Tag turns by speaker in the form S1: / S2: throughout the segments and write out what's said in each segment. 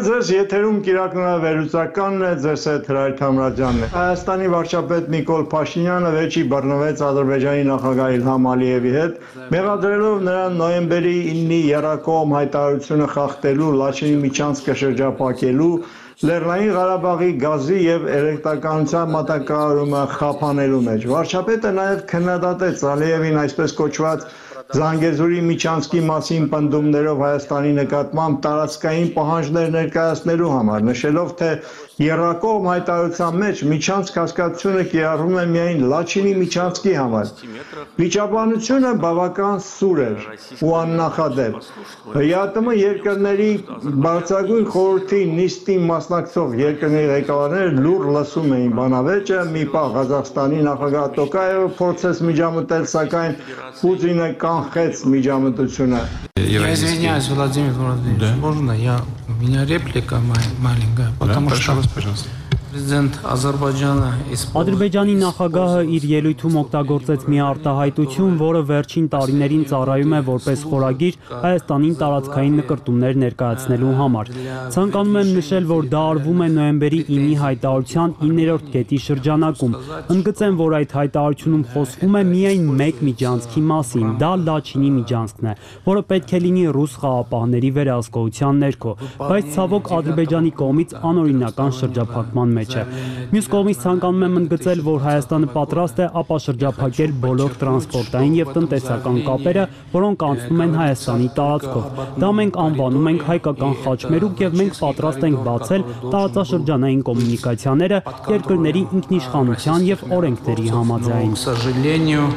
S1: ձեզ, եթերում կիրակնավորությունն է, ձեզ հետ Հրայր Թամրազյանն է։ Հայաստանի վարչապետ Նիկոլ Փաշինյանը վերջի բռնվեց Ադրբեջանի նախագահ Իլհամ Ալիևի հետ, մեղադրելով նրան նոյեմբերի 9-ի եռակողմ հայտարարությունը խախտելու, Լաչինի միջանցքը շրջափակելու, Լեռնային Ղարաբաղի գազի եւ էլեկտրականության մատակարարումը խափանելու մեջ։ Վարչապետը նաեւ քննադատեց Ալիևին այսպես կոչված Զանգեզուրի միջանցքի մասին պնդումներով Հայաստանի նկատմամբ տարածքային պահանջներ ներկայացնելու համար, նշելով, թե եռակողմ հայտարարության մեջ միջանցք հասկացությունը կիրառվում է միայն Լաչինի միջանցքի համար։ Վիճաբանությունը բավական սուր էր ու աննախադեպ։ ՀՅԱՏՄ երկրների բարձրագույն խորհրդի նիստին մասնակցող երկրների ղեկավարները լուռ լսում էին բանավեճը, մի պահ Ղազախստանի նախագահ Տոկաևը փորձեց միջամտել, сакայն Պուտինը կանխեց միջամտությունը։
S2: Я извиняюсь, Владимир Владимирович, можно у меня реплика маленькая, потому что Президент Ադրբեջանը
S3: Ադրբեջանի նախագահը իր ելույթում օգտագործեց մի արտահայտություն, որը վերջին տարիներին ծառայում է որպես խորագիր Հայաստանին տարածքային նկրտումներ ներկայացնելու համար։ Ցանկանում եմ նշել, որ դա արվում է նոյեմբերի 9-ի հայտարարության 9-րդ կետի շրջանակում։ Ընդգծեմ, որ այդ հայտարարությունում խոսվում է միայն մեկ միջանցքի մասին, դա Լաչինի միջանցքն է, որը պետք է լինի ռուս խաղապահների վերահսկողության ներքո, բայց ցավոք Ադրբեջանի կողմից անօրինական շրջափակման մեջ է։ Մյուս կողմից ցանկանում եմ ընդգծել, որ Հայաստանը պատրաստ է ապաշրջափակել բոլոր տրանսպորտային եւ տնտեսական կապերը, որոնք անցնում են Հայաստանի տարածքով։ Դա մենք անվանում ենք հայկական խաչմերուկ եւ մենք պատրաստ ենք բացել տարածաշրջանային կոմունիկացիաները երկրների ինքնիշխանության եւ օրենքների համաձայն։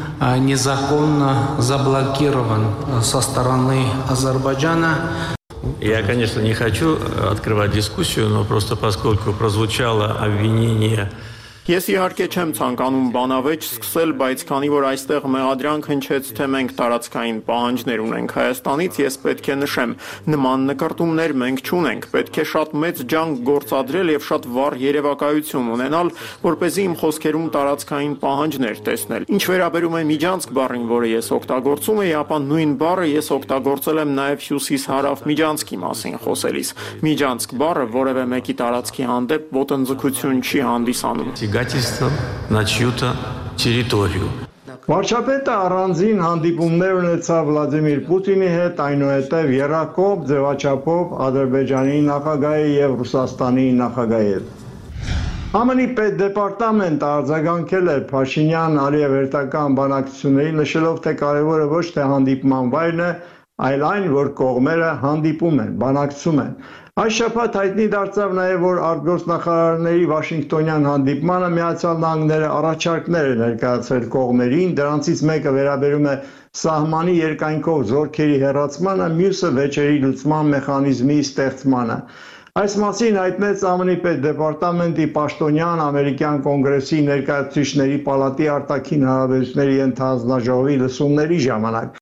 S2: Незаконно заблокирован со стороны Азербайджана.
S4: Я, конечно, не хочу открывать дискуссию, но просто поскольку прозвучало обвинение.
S5: Ես իհարկե չեմ ցանկանում բանավեճ սկսել, բայց քանի որ այստեղ մեղադրանք հնչեց, թե մենք տարածքային պահանջներ ունենք Հայաստանից, ես պետք է նշեմ, նման նկրտումներ մենք չունենք, պետք է շատ մեծ ջանք գործադրել եւ շատ վառ երևակայություն ունենալ, որպեսզի իմ խոսքերում տարածքային պահանջներ տեսնել։ Ինչ վերաբերում է միջանցք բառին, որը ես օգտագործում եմ, ապա նույն բառը ես օգտագործել եմ նաեւ հյուսիս-հարավ միջանցքի մասին խոսելիս։ Միջանցք բառը որևէ մեկի տարածքի հանդեպ ոտնձգություն չի հանդիսանում։
S4: На чью-то территорию.
S1: Վարչապետը առանձին հանդիպումներ ունեցավ Վլադիմիր Պուտինի հետ, այնուհետև եռակողմ ձևաչափով Ադրբեջանի նախագահի եւ Ռուսաստանի նախագահի հետ։ ԱՄՆ-ի պետդեպարտամենտը արձագանքել է Փաշինյան-Ալիև հերթական բանակցությունների, նշելով, թե կարևորը ոչ թե հանդիպման վայրն է, այլ այն, որ կողմերը հանդիպում են, բանակցում են։ Այս շաբաթ հայտնի դարձավ նաև, որ արտգործնախարարների Վաշինգտոնյան հանդիպմանը Միացյալ Նահանգները առաջարկներ է ներկայացրել կողմերին, դրանցից մեկը վերաբերում է սահմանի երկայնքով զորքերի հեռացմանը, մյուսը վեճերի լուծման մեխանիզմի ստեղծմանը։ Այս մասին հայտնեց ԱՄՆ-ի պետդեպարտամենտի պաշտոնյան ամերիկյան կոնգրեսի ներկայացուցիչների պալատի արտաքին հարաբերությունների ենթահանձնաժողովի լսումների ժամանակ։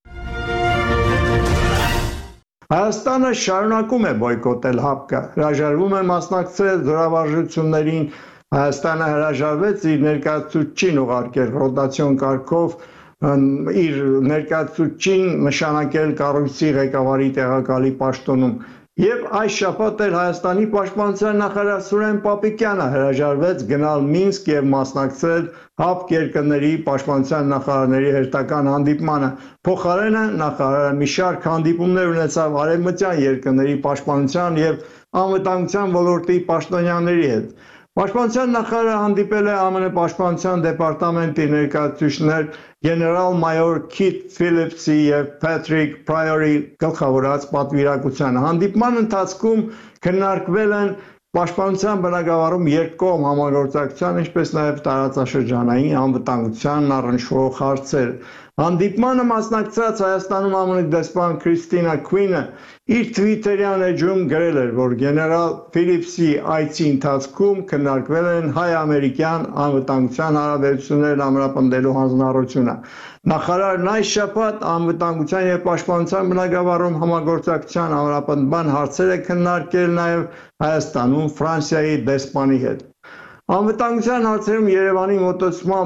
S1: Հայաստանը շարունակում է բոյկոտել ՀԱՊԿ-ը, հրաժարվում է մասնակցել զորավարժություններին, Հայաստանը հրաժարվեց իր ներկայացուցչին ուղարկել ռոտացիոն կարգով, իր ներկայացուցչին նշանակել կառույցի ղեկավարի տեղակալի պաշտոնում։ Եվ այս շաբաթ էլ Հայաստանի պաշտպանության նախարար Սուրեն Պապիկյանը հրաժարվեց գնալ Մինսկ եւ մասնակցել ՀԱՊԿ երկրների պաշտպանության նախարարների հերթական հանդիպմանը։ Փոխարենը նախարարը մի շարք հանդիպումներ ունեցավ արևմտյան երկրների պաշտպանության եւ անվտանգության ոլորտի պաշտոնյաների հետ։ Պաշտպանության նախարարը հանդիպել է ԱՄՆ պաշտպանության դեպարտամենտի ներկայացուցիչներ գեներալ-մայոր Քիթ Ֆիլիպսի եւ Փեթրիկ Պրայորի գլխավորած պատվիրակությանը։ Հանդիպման ընթացքում քննարկվել են պաշտպանության բնագավառում երկկողմ համագործակցության, ինչպես նաև տարածաշրջանային անվտանգության առնչվող հարցեր։ Հանդիպմանը մասնակցած Հայաստանում ԱՄՆ դեսպան Քրիստինա Քվինը իր Twitter-յան էջում գրել էր, որ գեներալ Ֆիլիպսի այցի ընթացքում քննարկվել են հայ-ամերիկյան անվտանգության հարաբերություններն ամրապնդելու հանձնառությունը։ Նախարարն այս շաբաթ անվտանգության եւ պաշտպանության բնագավառում համագործակցության ամրապնդման հարցեր է քննարկել նաև Հայաստանում Ֆրանսիայի դեսպանի հետ։ Անվտանգության հարցերում Երևանի մոտեցման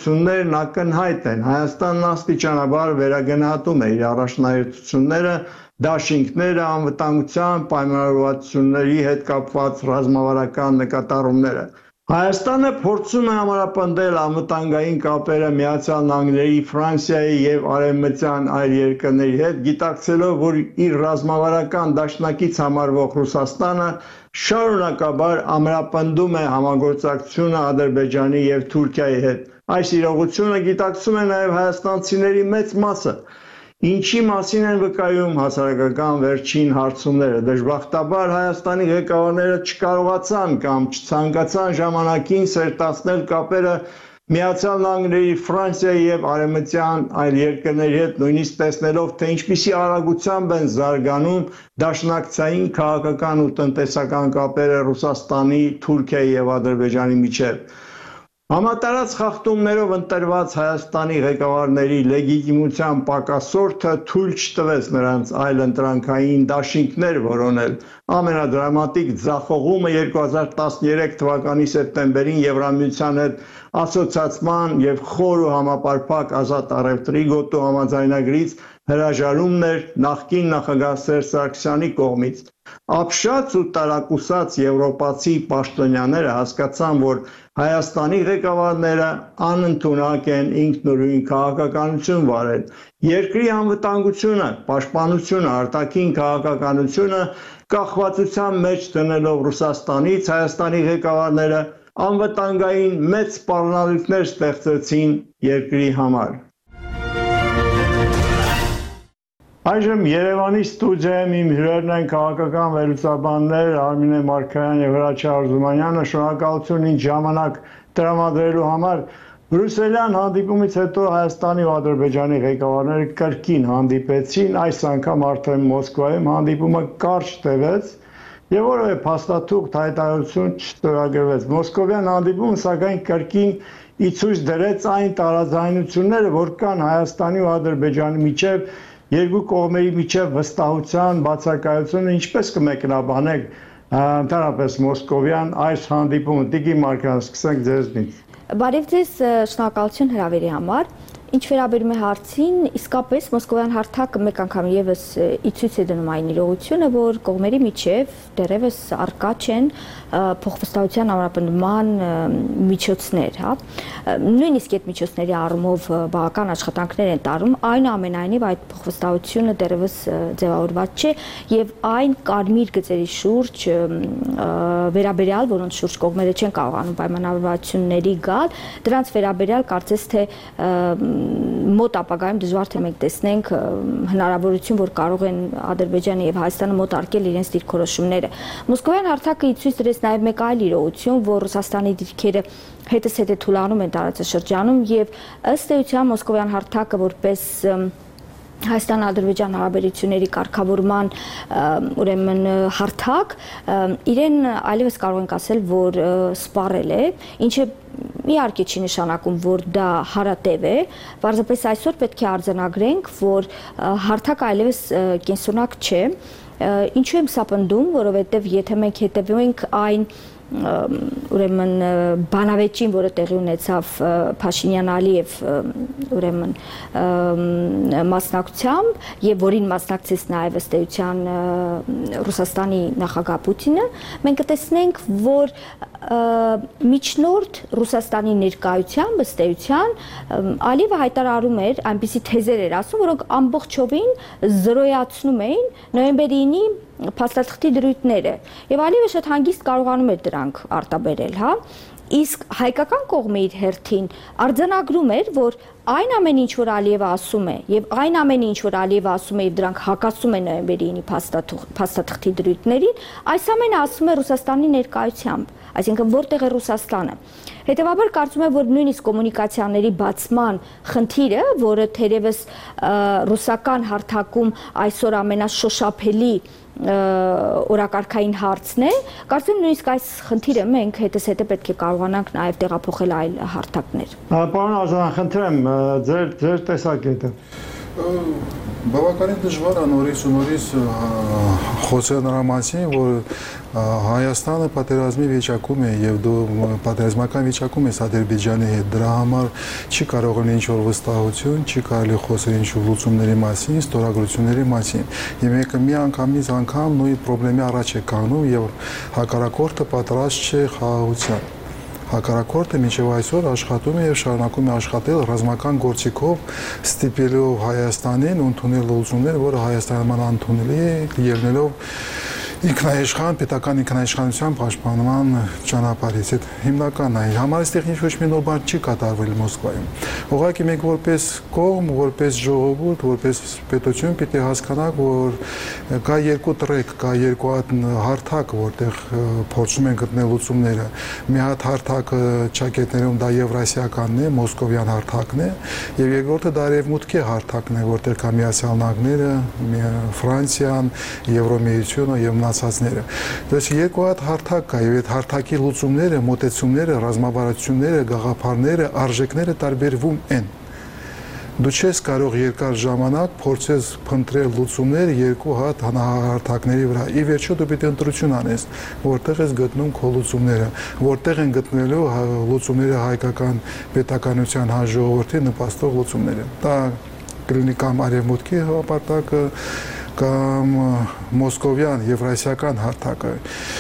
S1: փոփոխություններն ակնհայտ են։ Հայաստանն աստիճանաբար վերագնահատում է իր առաջնահերթությունները դաշինքները, անվտանգության պայմանավորվածությունների հետ կապված ռազմավարական նկատառումները։ Հայաստանը փորձում է համապնդել անվտանգային կապերը Միացյալ Նահանգների, Ֆրանսիայի եւ արևմտյան այլ երկրների հետ, գիտակցելով, որ իր ռազմավարական դաշնակից համարվող Ռուսաստանը շարունակաբար ամրապնդում է համագործակցությունը Ադրբեջանի եւ Թուրքիայի հետ։ Այս իրողությունը գիտակցում է նաեւ հայաստանցիների մեծ մասը, ինչի մասին են վկայում հասարակական վերջին հարցումները։ Դժբախտաբար Հայաստանի ղեկավարները չկարողացան կամ չցանկացան ժամանակին սերտացնել կապերը Միացյալ Նահանգների, Ֆրանսիայի եւ արևմտյան այլ երկրների հետ, նույնիսկ տեսնելով, թե ինչպիսի արագությամբ են զարգանում դաշնակցային քաղաքական ու տնտեսական կապերը Ռուսաստանի, Թուրքիայի եւ Ադրբեջանի միջեւ։ Համատարած խախտումներով ընտրված Հայաստանի ղեկավարների լեգիտիմության պակասորդը թույլ չտվեց նրանց այլ ընտրանքային դաշինքներ որոնել։ Ամենադրամատիկ ձախողումը 2013 թվականի սեպտեմբերին Եվրամիության հետ ասոցիացման եւ խոր ու համապարփակ ազատ առևտրի գոտու համաձայնագրից հրաժարումն էր նախկին նախագահ Սերժ Սարգսյանի կողմից։ Ապշած ու տարակուսած եվրոպացի պաշտոնյաները հասկացան, որ Հայաստանի ղեկավարները անընդունակ են ինքնուրույն քաղաքականություն վարել։ Երկրի անվտանգությունը, պաշտպանությունը, արտաքին քաղաքականությունը կախվածության մեջ դնելով Ռուսաստանից, Հայաստանի ղեկավարները անվտանգային մեծ սպառնալիքներ ստեղծեցին երկրի համար։ Այժմ Երևանի ստուդիայում իմ հյուրերն են քաղաքական վերլուծաբաններ Արմինե Մարգարյան եւ Հրաչյա Արզումանյանը։ Շնորհակալություն ինձ ժամանակ տրամադրելու համար։ Բրյուսելյան հանդիպումից հետո Հայաստանի ու Ադրբեջանի ղեկավարները կրկին հանդիպեցին, այս անգամ արդեն Մոսկվայում հանդիպումը կարճ տևեց եւ որևէ փաստաթուղթ հայտարարություն չստորագրվեց։ Մոսկովյան հանդիպումը սակայն կրկին ի ցույց դրեց այն տարաձայնությունները, որ կան Հայաստանի ու Ադրբեջանի միջև երկու կողմերի միջև վստահության բացակայությունը, ինչպես կմեկնաբանեք ընդհանրապես մոսկովյան այս հանդիպումը։ Տիկին Մարգարյան, սկսենք ձեզնից։
S6: Բարև ձեզ, շնորհակալություն հրավերի համար։ Ինչ վերաբերում է հարցին, իսկապես Մոսկովյան հարթակը մեկ անգամ եւս ի ցույց է դնում այն իրողությունը, որ կողմերի միջև դեռևս առկա չեն փոխվստահության ամրապնդման միջոցներ, հա։ Նույնիսկ այդ միջոցների առումով բավական աշխատանքներ են տարվում, այնուամենայնիվ այդ փոխվստահությունը դեռևս ձևավորված չէ եւ այն կարմիր գծերի շուրջ վերաբերյալ, որոնց շուրջ կողմերը չեն կարողանում պայմանավորվածությունների գալ, դրանց վերաբերյալ կարծես թե մոտ ապագայում դժվար թե մենք տեսնենք հնարավորություն, որ կարող են Ադրբեջանը եւ Հայաստանը մոտարկել իրենց դիրքորոշումները։ Մոսկովյան հարթակը ի ցույց դրեց նաեւ մեկ այլ իրողություն, որ Ռուսաստանի դիրքերը հետզհետե թուլանում են տարածաշրջանում եւ ըստ էության Մոսկովյան հարթակը որպես Հայաստան-Ադրբեջան հարաբերությունների կարգավորման ուրեմն հարթակ իրեն այլևս կարող ենք ասել, որ սպառել է, ինչը իհարկե չի նշանակում, որ դա հարատև է, պարզապես այսօր պետք է արձանագրենք, որ հարթակը այլևս կենսունակ չէ, ինչու եմ սա պնդում, որովհետև եթե մենք հետևենք այն ուրեմն բանավեճին, որը տեղի ունեցավ Փաշինյան-Ալիև ուրեմն մասնակցությամբ եւ որին մասնակցեց նաեւ ըստ էության Ռուսաստանի նախագահ Պուտինը, մենք կտեսնենք, որ միջնորդ Ռուսաստանի ներկայությամբ ըստ էության Ալիևը հայտարարում էր, այնպիսի թեզեր էր ասում, որոնք ամբողջովին զրոյացնում էին նոյեմբերի 9-ի փաստաթղթի դրույթները եւ Ալիևը շատ հանգիստ կարողանում էր դրանք արտաբերել, հա, իսկ հայկական կողմը իր հերթին արձանագրում էր, որ այն ամենը ինչ որ Ալիևը ասում է եւ այն ամենը ինչ որ Ալիևը ասում է եւ դրանք հակասում են նոյեմբերի 9-ի փաստաթղթի դրույթներին, այս ամենը ասում է Ռուսաստանի ներկայությամբ, այսինքն որտեղ է Ռուսաստանը։ Հետևաբար կարծում եմ, որ նույնիսկ կոմունիկացիաների բացման խնդիրը, որը թերևս ռուսական հարթակում այսօր ամենաշոշափելի օրակարգային հարցն է, կարծում եմ նույնիսկ այս խնդիրը մենք հետզհետե պետք է կարողանանք նաև տեղափոխել այլ հարթակներ։
S1: Պարոն Արզուման, խնդրեմ ձեր տեսակետը։
S7: Բավականին դժվար է նորից ու նորից խոսել նրա մասին, որ Հայաստանը պատերազմի վիճակում է եւ դու պատերազմական վիճակում ես Ադրբեջանի հետ, դրա համար չի կարող լինի ինչ-որ վստահություն, չի կարելի խոսել ինչ-որ լուծումների մասին, ստորագրությունների մասին։ Եվ մեկը մի անգամ նույն խնդրի առաջ է կանգնում եւ հակառակորդը պատրաստ չէ խաղաղության։ Հակառակորդը մինչև այսօր աշխատում է եւ շարունակում է աշխատել ռազմական գործիքով, ստիպելով Հայաստանին ընդունել լուծումներ, որը Հայաստանին անընդունելի է, ելնելով ինքնաիշխան, պետական ինքնաիշխանության պաշտպանման ճանապարհից։ Այդ հիմնականն է։ Համար այստեղ ինչ-որ մի նոր բան չի կատարվել Մոսկվայում։ Ուղղակի մենք որպես կողմ, որպես ժողովուրդ, որպես պետություն պիտի հասկանանք, որ կա երկու տրեք, կա երկու հատ հարթակ, որտեղ փորձում են գտնել լուծումները։ Մի հատ հարթակը ճակետներում դա եվրասիականն է, մոսկովյան հարթակն է, եւ երկրորդը դա արևմուտքի հարթակն է, որտեղ կա Միացյալ Նահանգները, Ֆրանսիան, Եվրոմիությունը եւ մնացածները։ Դες երկու հատ հարթակ կա եւ այդ հարթակի լուծումները, մոտեցումները, ռազմավարությունները, գաղափարները, արժեքները տարբերվում են։ Դու չես կարող երկար ժամանակ փորձես փնտրել լուծումներ երկու հատ հարթակների վրա։ Ի վերջո դու պետք է ընտրություն անես, որտեղ ես գտնում քո լուծումները, որտեղ են գտնվելու լուծումները հայկական պետականության ժողովրդի նպաստող լուծումները։ Դա կլինի կամ արևմուտքի հապարտակը կամ մոսկովյան եվրասիական հարթակը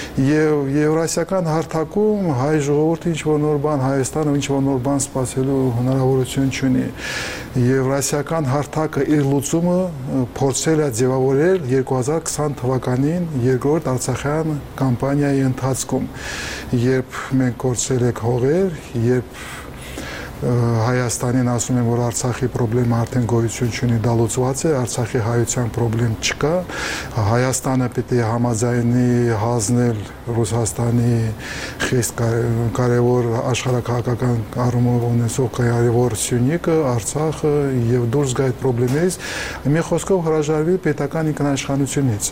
S7: եւ եվրասիական հարթակում հայ ժողովուրդը ինչ-որ նոր բան Հայաստանը ինչ-որ նոր բան սպասելու հնարավորություն չունի եվրասիական հարթակը իր լուծումը փորձել է ձևավորել 2020 թվականին երկրորդ Արցախյան կամպանիայի ընթացքում երբ մենք կորցրել ենք հողեր երբ Հայաստանին ասում են, որ Արցախի խնդրը արդեն գոյություն չունի, դա լուծված է, Արցախի հայության խնդրեմ չկա, Հայաստանը պետք է համաձայնի հանձնել Ռուսաստանի խիստ կարևոր աշխարհակահաղական առումով ունեցող կարևոր Սյունիքը, Արցախը եւ դուրս գա այդ խնդրից, մի խոսքով հրաժարվի պետական ինքնաիշխանությունից։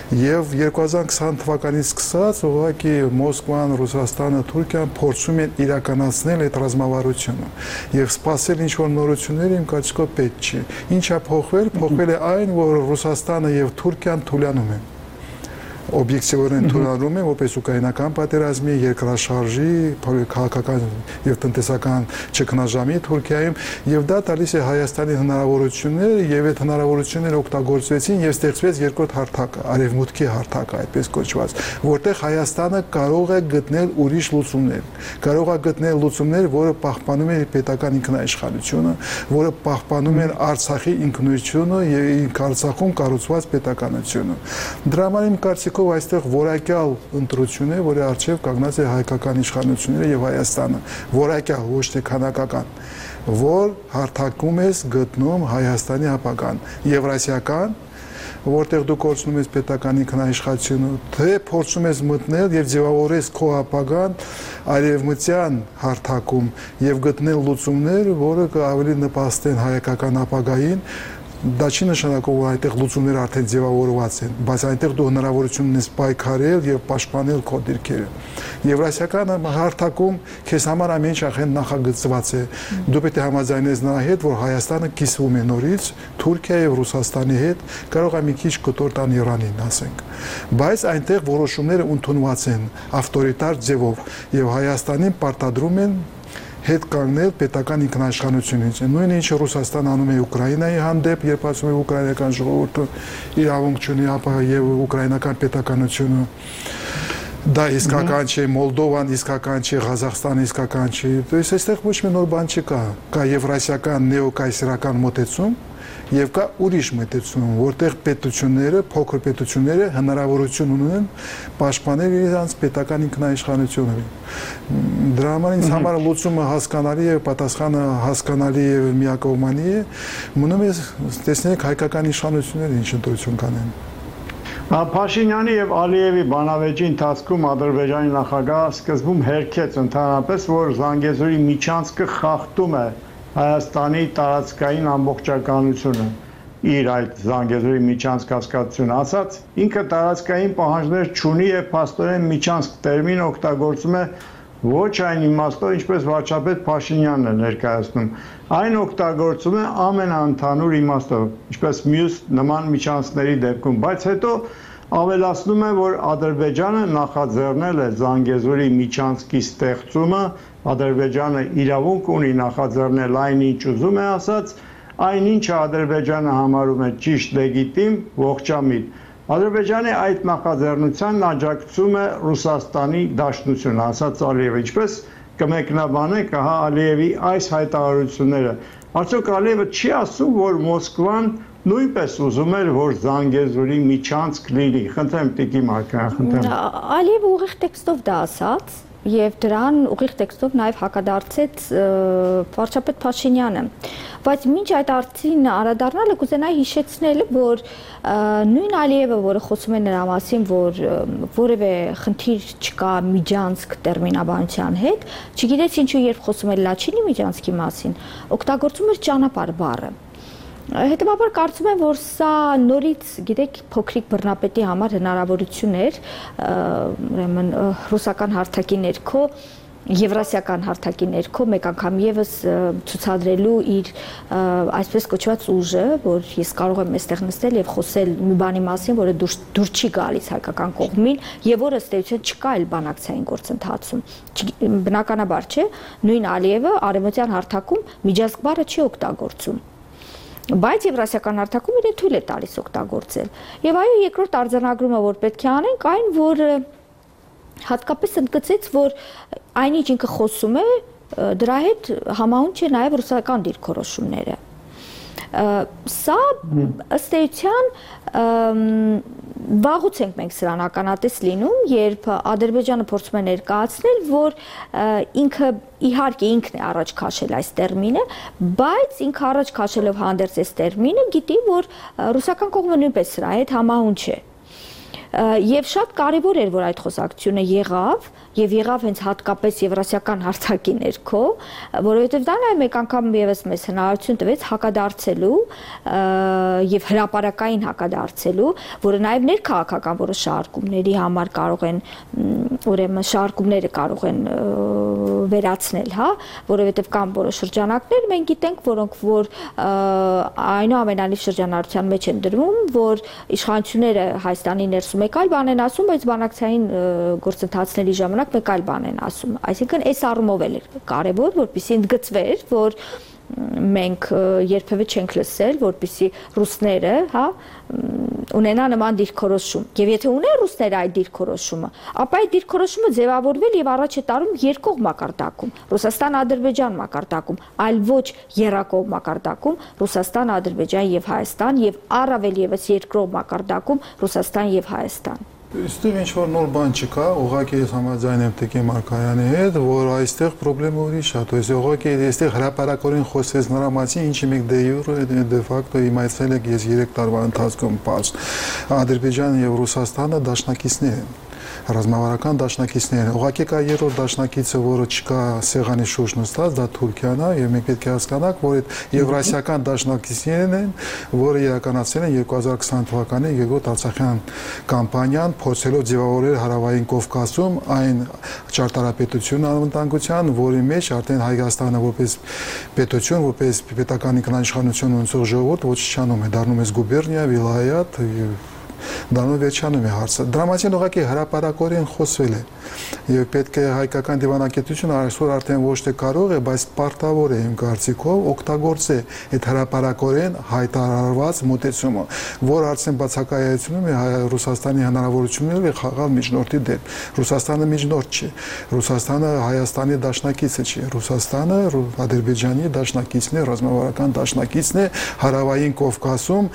S7: Եվ 2020 թվականից սկսած ուղղակի Մոսկվան, Ռուսաստանը, Թուրքիան փորձում են իրականացնել այդ ռազմավարությունը եւ սпасել ինչ-որ նորություններ իմ կարծիքով պետք չի։ Ինչա փոխվել է այն, որ Ռուսաստանը եւ Թուրքիան թուլանում են։ Օբյեկտիվորեն թույլատրում է որպես ուկրաինական պատերազմի երկրաշարժի քաղաքական եւ տնտեսական ճգնաժամի Թուրքիայում եւ դա տալիս է Հայաստանի հնարավորությունները եւ այդ հնարավորությունները օգտագործվեցին եւ ստեղծվեց երկրորդ հարթակը արևմուտքի հարթակը այդպես կոչված որտեղ Հայաստանը կարող է գտնել ուրիշ լուծումներ կարող է գտնել լուծումներ որը պահպանում է պետական ինքնաիշխանությունը որը պահպանում է Արցախի ինքնությունը եւ Արցախում կառուցված պետականությունը դրա համար իմ կարծիքով այստեղ որակյալ ընտրություն է, որի առջև կանգնած է հայկական իշխանությունները եւ Հայաստանը, որակյալ ոչ թե քանակական, որ հարթակում ես գտնում Հայաստանի ապագան, եվրասիական, որտեղ դու կորցնում ես պետական ինքնաիշխանությունը, թե փորձում ես մտնել եւ ձևավորես քո ապագան արևմտյան հարթակում եւ գտնել լուծումներ, որը ավելի նպաստեն հայկական ապագային Դա չի նշանակում, որ այնտեղ լուծումները արդեն ձևավորված են, բայց այնտեղ դու հնարավորություն ունես պայքարել եւ պաշտպանել քո դիրքերը։ Եվրասիական հարթակում քեզ համար ամեն ինչ ախեն նախագծված է։ Դու պետք է համաձայնես նրա հետ, որ Հայաստանը կիսվում է նորից Թուրքիայի եւ Ռուսաստանի հետ, կարող է մի քիչ կտոր տան Իրանին, ասենք։ Բայց այնտեղ որոշումները ընդունված են ավտորիտար ձևով եւ Հայաստանին պարտադրում են հետ կանգնել պետական ինքնաիշխանությունից։ Նույն ինչը Ռուսաստանը անում է Ուկրաինայի հանդեպ, երբ ասում է ուկրաինական ժողովուրդը իրավունք չունի, ապա եւ ուկրաինական պետականությունը դա իսկական չէ, Մոլդովան իսկական չէ, Ղազախստանը իսկական չէ։ Դες այստեղ ոչ մի նոր բան չկա։ Կա եվրասիական նեոկայսերական մոտեցում եւ կա ուրիշ մոտեցում, որտեղ պետությունները, փոքր պետությունները հնարավորություն ունեն պաշտպանել իրենց պետական ինքնաիշխանությունը։ Դրա համար ինձ համար լուծումը հասկանալի է, պատասխանը հասկանալի եւ միակողմանի է, մնում է տեսնենք հայկական իշխանությունները ինչ ընտրություն կանեն։
S1: Փաշինյանի եւ Ալիևի բանավեճի ընթացքում Ադրբեջանի նախագահը սկզբում հերքեց ընդհանրապես, որ Զանգեզուրի միջանցքը խախտում է Հայաստանի տարածքային ամբողջականությունը իր այդ Զանգեզուրի միջանցք հասկացությունը ասած ինքը տարածքային պահանջներ չունի եւ փաստորեն միջանցք տերմին օգտագործում է ոչ այն իմաստով, ինչպես վարչապետ Փաշինյանն է ներկայացնում։ Այն օգտագործում է ամենաընդհանուր իմաստով, ինչպես մյուս նման միջանցքների դեպքում, բայց հետո ավելացնում է, որ Ադրբեջանը նախաձեռնել է Զանգեզուրի միջանցքի ստեղծումը, Ադրբեջանը իրավունք ունի նախաձեռնել այն, ինչ ուզում է ասած, այն ինչը Ադրբեջանը համարում է ճիշտ, լեգիտիմ, ողջամիտ։ Ադրբեջանի այդ նախաձեռնությանն աջակցում է Ռուսաստանի Դաշնությունը, ասաց Ալիևը, ինչպես կմեկնաբանեք ահա Ալիևի այս հայտարարությունները։ Արդյոք Ալիևը չի ասում, որ Մոսկվան նույնպես ուզում էր, որ Զանգեզուրի միջանցք լինի։ Խնդրեմ Տիկի Մարկարյան, խնդրեմ։
S6: Ալիևը ուղիղ տեքստով դա ասաց եւ դրան ուղիղ տեքստով նաեւ հակադարձեց վարչապետ Փաշինյանը։ Բայց մինչ այդ արդին անդրադառնալը կուզենայի հիշեցնել, որ նույն Ալիևը, որը խոսում է նրա մասին, որ որևէ խնդիր չկա միջանցք տերմինաբանության հետ, չգիտես ինչու երբ խոսում է Լաչինի միջանցքի մասին, օգտագործում էր ճանապարհ բառը։ Հետևաբար կարծում եմ, որ սա նորից, գիտեք, փոքրիկ բռնապետի համար հնարավորություն էր, ուրեմն ռուսական հարթակի ներքո, եվրասիական հարթակի ներքո մեկ անգամ եւս ցուցադրելու իր այսպես կոչված ուժը, որ ես կարող եմ այստեղ նստել եւ խոսել մի բանի մասին, որը դուր չի գալիս հայկական կողմին եւ որը ըստ էության չկա այլ բանակցային գործընթացում։ Բնականաբար չէ, նույն Ալիևը արևմտյան հարթակում միջազգ բառը չի օգտագործում։ Բայց եվրասիական հարթակում իրեն թույլ է տալիս օգտագործել։ Եվ այո, երկրորդ արձանագրումը, որ պետք է անենք, այն, որ հատկապես ընդգծեց, որ այնինչ ինքը խոսում է, դրա հետ համահունչ է նաև ռուսական դիրքորոշումները։ Սա ըստ էության վաղուց ենք մենք սրան ականատես լինում, երբ Ադրբեջանը փորձում է ներկայացնել, որ ինքը իհարկե ինքն է առաջ քաշել այս տերմինը, բայց ինքը առաջ քաշելով հանդերձ այս տերմինը գիտի, որ ռուսական կողմը նույնպես սրա հետ համահունչ է։ Եվ շատ կարևոր էր, որ այդ խոսակցությունը եղավ, եւ եղավ հենց հատկապես եվրասիական հարթակի ներքո, որովհետեւ դա նաեւ մեկ անգամ եւս մեզ հնարավորություն տվեց հակադարձելու եւ հրապարակային հակադարձելու, որը նաեւ ներքաղաքական որոշ շարժումների համար կարող են, ուրեմն շարժումները կարող են վերացնել, հա, որովհետեւ կան որոշ շրջանակներ, մենք գիտենք, որոնք որ այնուամենայնիվ շրջանառության մեջ են դրվում, որ իշխանությունները Հայաստանի ներսում մեկ այլ բան են ասում, բայց բանակցային գործընթացների ժամանակ մեկ այլ բան են ասում։ Այսինքն այս առումով էլ է կարևոր, որպեսզի ընդգծվեր, որ մենք երբևէ չենք լսել, որպեսզի ռուսները, հա, ունենա նման դիրքորոշում։ Եվ եթե ունեն ռուսները այդ դիրքորոշումը, ապա այդ դիրքորոշումը ձևավորվել եւ առաջ է տարում երկկողմ մակարդակում, Ռուսաստան-Ադրբեջան մակարդակում, այլ ոչ եռակողմ մակարդակում, Ռուսաստան-Ադրբեջան եւ Հայաստան եւ առավել եւս երկկողմ մակարդակում Ռուսաստան եւ Հայաստան։
S7: Իստեղ ինչ-որ նոր բան չկա, ուղղակի ես համաձայն եմ Տիկի Մարկարյանի հետ, որ այստեղ պրոբլեմը ուրիշ է, то есть ուղղակի այստեղ հրապարակորեն խոսեց նրա մասին, ինչի մենք դե յուրե դե ֆակտո իմացել ենք ես 3 տարվա ընթացքում պարզ։ Ադրբեջանը եւ Ռուսաստանը դաշնակիցներ են։ Ռազմավարական դաշնակիցներ են։ Ուղղակի կա երրորդ դաշնակիցը, որը չկա սեղանի շուրջ նստած, դա Թուրքիան է, եւ մենք պետք է հասկանանք, որ այդ եվրասիական դաշնակիցներն են, որը իրականացել են 2020 թվականի երկրորդ Արցախյան կամպանիան, փորձելով ձևավորել Հարավային Կովկասում այն ճարտարապետություն անվտանգության, որի մեջ արդեն Հայաստանը որպես պետություն, որպես պետական ինքնաիշխանություն ունեցող ժողովուրդ ոչնչանում է, դառնում է գուբերնիա, վիլայաթ Դառնում վերջանում է հարցը։ Դրա մասին ուղղակի հրապարակորեն խոսվել է։ Եվ պետք է հայկական դիվանագիտությունը այսօր արդեն ոչ թե կարող է, բայց պարտավոր է իմ կարծիքով օգտագործել այդ հրապարակորեն հայտարարված մոտեցումը, որ արդեն բացակայությունում է Ռուսաստանի հնարավորությունները խաղալ միջնորդի դեմ։ Ռուսաստանը միջնորդ չէ։ Ռուսաստանը Հայաստանի դաշնակիցը չէ։ Ռուսաստանը Ադրբեջանի դաշնակիցն է, ռազմավարական դաշնակիցն է Հարավային Կովկասում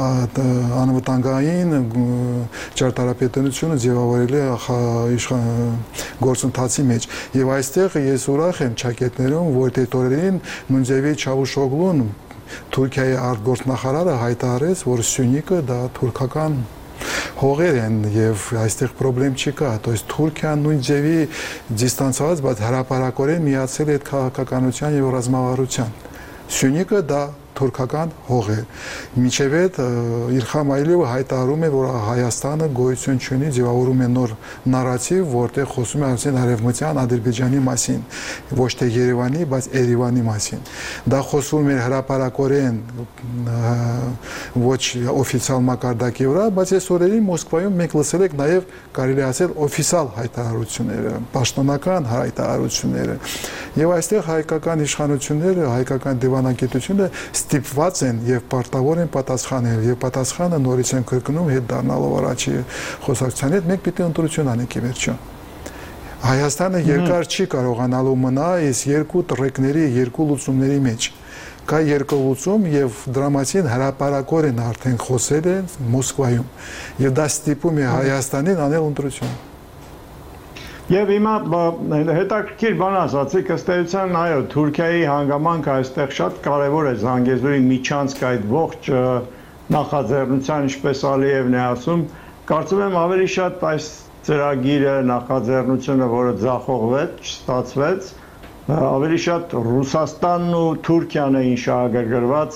S7: անվտանգային ճարտարապետությունը ձևավորել է գործընթացի մեջ եւ այստեղ ես ուրախ եմ ճակետներում, որ տերտորերին Նունձևի Չավուշօգլուն Թուրքիայի արտգործնախարարը հայտարարեց, որ Սյունիքը դա թուրքական հողեր են եւ այստեղ խնդրեմ չկա, то есть Թուրքիան նույն ձևի դիստանցված, բայց հրապարակորեն միացել է այդ քաղաքականության եւ ռազմավարության։ Սյունիքը դա թուրքական հողեր։ Մինչև այդ Իլհամ Ալիևը հայտարարում է, որ Հայաստանը գոյություն չունի, ձևավորում է նոր նարատիվ, որտեղ խոսում է արդեն արևմտյան Ադրբեջանի մասին, ոչ թե Երևանի, բայց Երևանի մասին։ Դա խոսվում է հրապարակորեն ոչ օֆիցիալ մակարդակի վրա, բայց այս օրերին Մոսկվայում մենք լսել ենք նաև կարելի ասել օֆիցիալ հայտարարությունները, պաշտոնական հայտարարությունները։ Եվ այստեղ հայկական իշխանությունները, հայկական դիվանագիտությունը ստիպված են եւ պարտավոր են պատասխանել, եւ պատասխանը նորից են կրկնում հետ դառնալով առաջի խոսակցության հետ մենք պիտի ընտրություն անենք ի վերջո։ Հայաստանը երկար չի կարողանալու մնա այս երկու տրեկների, երկու լուծումների մեջ։ Կա երկու լուծում եւ դրա մասին հրապարակորեն արդեն խոսել են Մոսկվայում եւ դա ստիպում է Հայաստանին անել ընտրություն։
S1: Եվ հիմա հետաքրքիր բան ասացիք, ըստ էության, այո, Թուրքիայի հանգամանքը այստեղ շատ կարևոր է Զանգեզուրի միջանցք այդ ողջ նախաձեռնության, ինչպես Ալիևն է ասում, կարծում եմ ավելի շատ այս ծրագիրը, նախաձեռնությունը, որը ձախողվեց, չստացվեց, ավելի շատ Ռուսաստանն ու Թուրքիան էին շահագրգռված,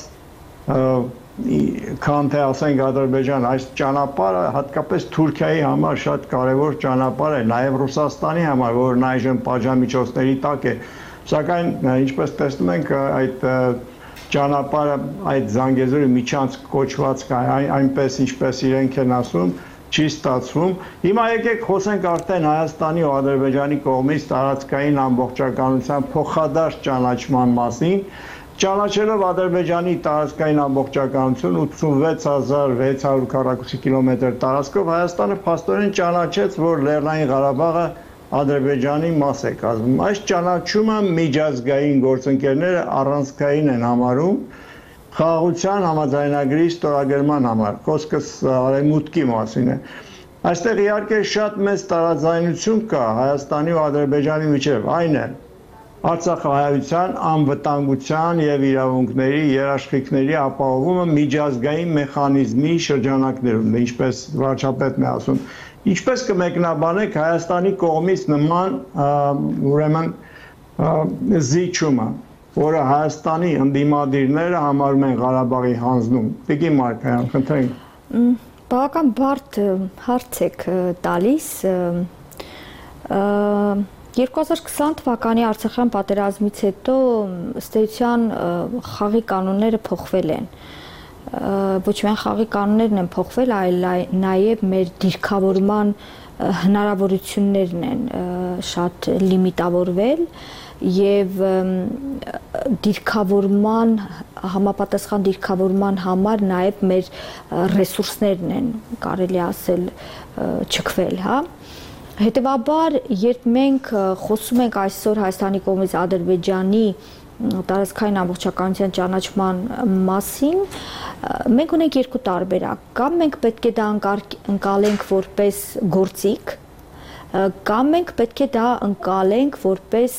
S1: քան թե ասենք Ադրբեջան, այս ճանապարհը հատկապես Թուրքիայի համար շատ կարևոր ճանապարհ է, նաև Ռուսաստանի համար, որն այժմ պատժամիջոցների տակ է, սակայն ինչպես տեսնում ենք, այդ ճանապարհը, այդ Զանգեզուրի միջանցք կոչված այնպես ինչպես իրենք են ասում, չի ստացվում։ Հիմա եկեք խոսենք արդեն Հայաստանի ու Ադրբեջանի կողմից տարածքային ամբողջականության փոխադարձ ճանաչման մասին։ Ճանաչելով Ադրբեջանի տարածքային ամբողջականություն 86600 քառակուսի կիլոմետր տարածքով Հայաստանը փաստորեն ճանաչեց, որ Լեռնային Ղարաբաղը Ադրբեջանի մաս է կազմում։ Այս ճանաչումը միջազգային գործընկերները առանցքային են համարում խաղաղության համաձայնագրի ստորագրման համար, խոսքս արևմուտքի մասին է։ Այստեղ իհարկե շատ մեծ տարաձայնություն կա Հայաստանի ու Ադրբեջանի միջև, այն է Արցախահայության անվտանգության եւ իրավունքների երաշխիքների ապահովումը միջազգային մեխանիզմի շրջանակներում, ինչպես վարչապետն է ասում։ Ինչպես կմեկնաբանեք Հայաստանի կողմից նման ուրեմն զիջումը, որը Հայաստանի ընդդիմադիրները համարում են Ղարաբաղի հանձնում։ Տիկին Մարկարյան, խնդրենք։
S6: Բավական բարդ հարց եք տալիս։ 2020 թվականի Արցախյան պատերազմից հետո ըստ էության խաղի կանոնները փոխվել են։ Ոչ միայն խաղի կանոններն են փոխվել, այլ նաև մեր դիրքավորման հնարավորություններն են շատ լիմիտավորվել եւ դիրքավորման համապատասխան դիրքավորման համար նաև մեր ռեսուրսներն են կարելի ասել չքվել, հա։ Հետևաբար, երբ մենք խոսում ենք այսօր Հայաստանի կողմից Ադրբեջանի տարածքային ամբողջականության ճանաչման մասին, մենք ունենք երկու տարբերակ։ Կամ մենք պետք է դա ընկալենք որպես գործիք, կամ մենք պետք է դա ընկալենք որպես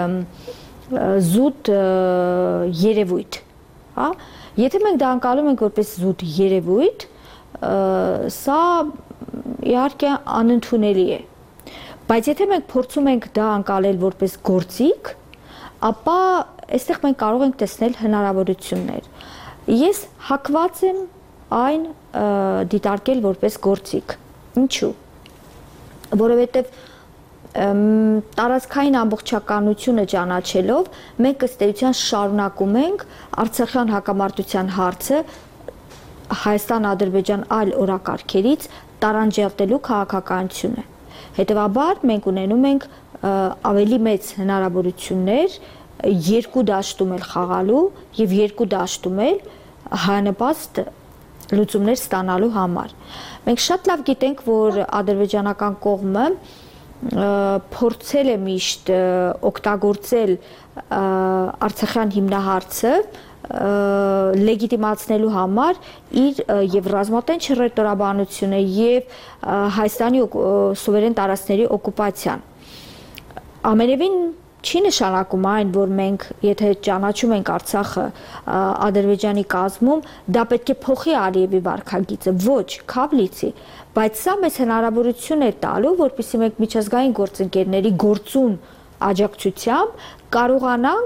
S6: զուտ երևույթ, հա։ Եթե մենք դա ընկալում ենք որպես զուտ երևույթ, սա իհարկե անընդունելի է։ Բայց եթե մենք փորձում ենք դա ընկալել որպես գործիք, ապա այստեղ մենք կարող ենք տեսնել հնարավորություններ։ Ես հակված եմ այն դիտարկել որպես գործիք։ Ինչու՞։ Որովհետև տարածքային ամբողջականությունը ճանաչելով մենք ըստ էության շարունակում ենք Արցախյան հակամարտության հարցը Հայաստան-Ադրբեջան այլ օրակարգերից տարանջատելու քաղաքականությունը։ Հետևաբար մենք ունենում ենք ավելի մեծ հնարավորություններ երկու դաշտում էլ խաղալու եւ երկու դաշտում էլ հանրապաստ լուծումներ ստանալու համար։ Մենք շատ լավ գիտենք, որ ադրբեջանական կողմը փորձել է միշտ օգտագործել Արցախյան հիմնահարցը լեգիտիմացնելու համար իր եւ ռազմատենչ ռետորաբանությունը եւ Հայաստանի սուվերեն տարածքների օկուպացիան։ Ամենևին չի նշանակում այն, որ մենք, եթե ճանաչում ենք Արցախը Ադրբեջանի կազմում, դա պետք է փոխի Ալիևի վարքագիծը, ոչ, քավլիցի, բայց սա մեզ հնարավորություն է տալու, որպեսզի մենք միջազգային գործընկերների գործուն աջակցությամբ կարողանանք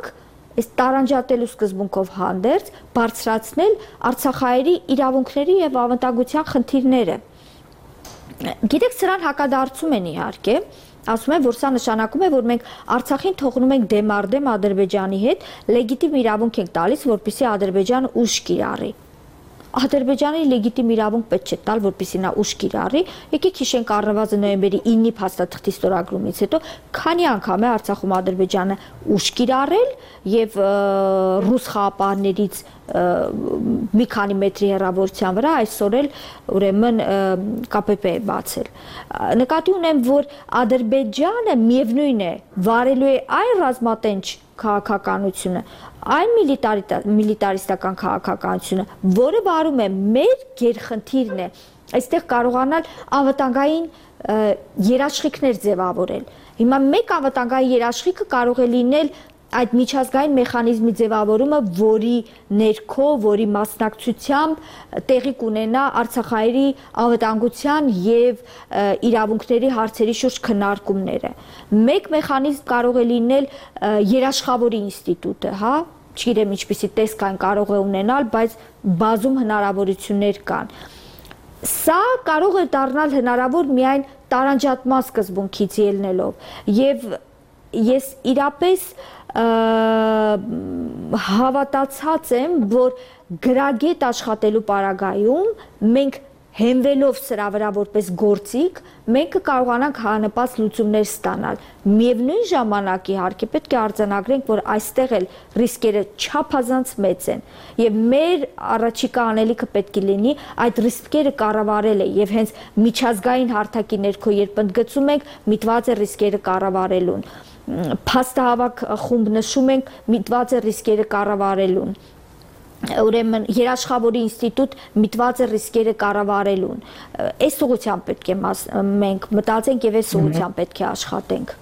S6: այս տարանջատելու սկզբունքով հանդերձ բարձրացնել արցախայերի իրավունքների եւ անվտանգության խնդիրները։ Գիտեք, սրան հակադարձում են իհարկե, ասում են, որ սա նշանակում է, որ մենք Արցախին թողնում ենք դեմարդեմ Ադրբեջանի հետ, լեգիտիմ իրավունք ենք տալիս, որպեսզի Ադրբեջանը ուժ կիրառի։ Ադրբեջանի լեգիտիմ իրավունք պետք չէ տալ, որպեսզի նա ուժ կիրառի։ Եկեք հիշենք առնվազն նոյեմբերի 9-ի փաստաթղթի ստորագրումից հետո քանի անգամ է Արցախում Ադրբեջանը ուժ կիրառել եւ ռուս խաղապահներից մի քանի մետրի հեռավորության վրա այսօր էլ ուրեմն ԿՊՊ է բացել։ Նկատի ունեմ, որ Ադրբեջանը միևնույն է վարելու է այն ռազմատենչ քաղաքականությունը, այն միլիտարիստական քաղաքականությունը, որը վարում է մեր գերխնդիրն է այստեղ կարողանալ անվտանգային երաշխիքներ ձևավորել։ Հիմա մեկ անվտանգային երաշխիքը կարող է լինել այդ միջազգային մեխանիզմի ձևավորումը, որի ներքո, որի մասնակցությամբ տեղի կունենա արցախայերի անվտանգության եւ իրավունքների հարցերի շուրջ քննարկումները։ Մեկ մեխանիզմ կարող է լինել երաշխավորի ինստիտուտը, հա, չգիտեմ ինչպիսի տեսք այն կարող է ունենալ, բայց բազում հնարավորություններ կան։ Սա կարող է դառնալ հնարավոր միայն տարանջատման սկզբունքից ելնելով եւ ես իրապես հավատացած եմ, որ գրագետ աշխատելու պարագայում մենք հենվելով սրա վրա որպես գործիք, մենք կկարողանանք հանրապաց լուծումներ ստանալ։ Միևնույն ժամանակ իհարկե պետք է արձանագրենք, որ այստեղ էլ ռիսկերը չափազանց մեծ են, եւ մեր առաջիկա անելիքը պետք է լինի այդ ռիսկերը կառավարելը եւ հենց միջազգային հարթակի ներքո երբ ընդգծում ենք, միտված է ռիսկերը կառավարելուն։ Փաստահավաք խումբ նշում ենք, միտված է ռիսկերը կառավարելուն։ Ուրեմն երաշխավորի ինստիտուտ միտված է ռիսկերը կառավարելուն։ Այս ուղղությամբ պետք է մենք մտածենք եւ այս ուղղությամբ պետք է աշխատենք։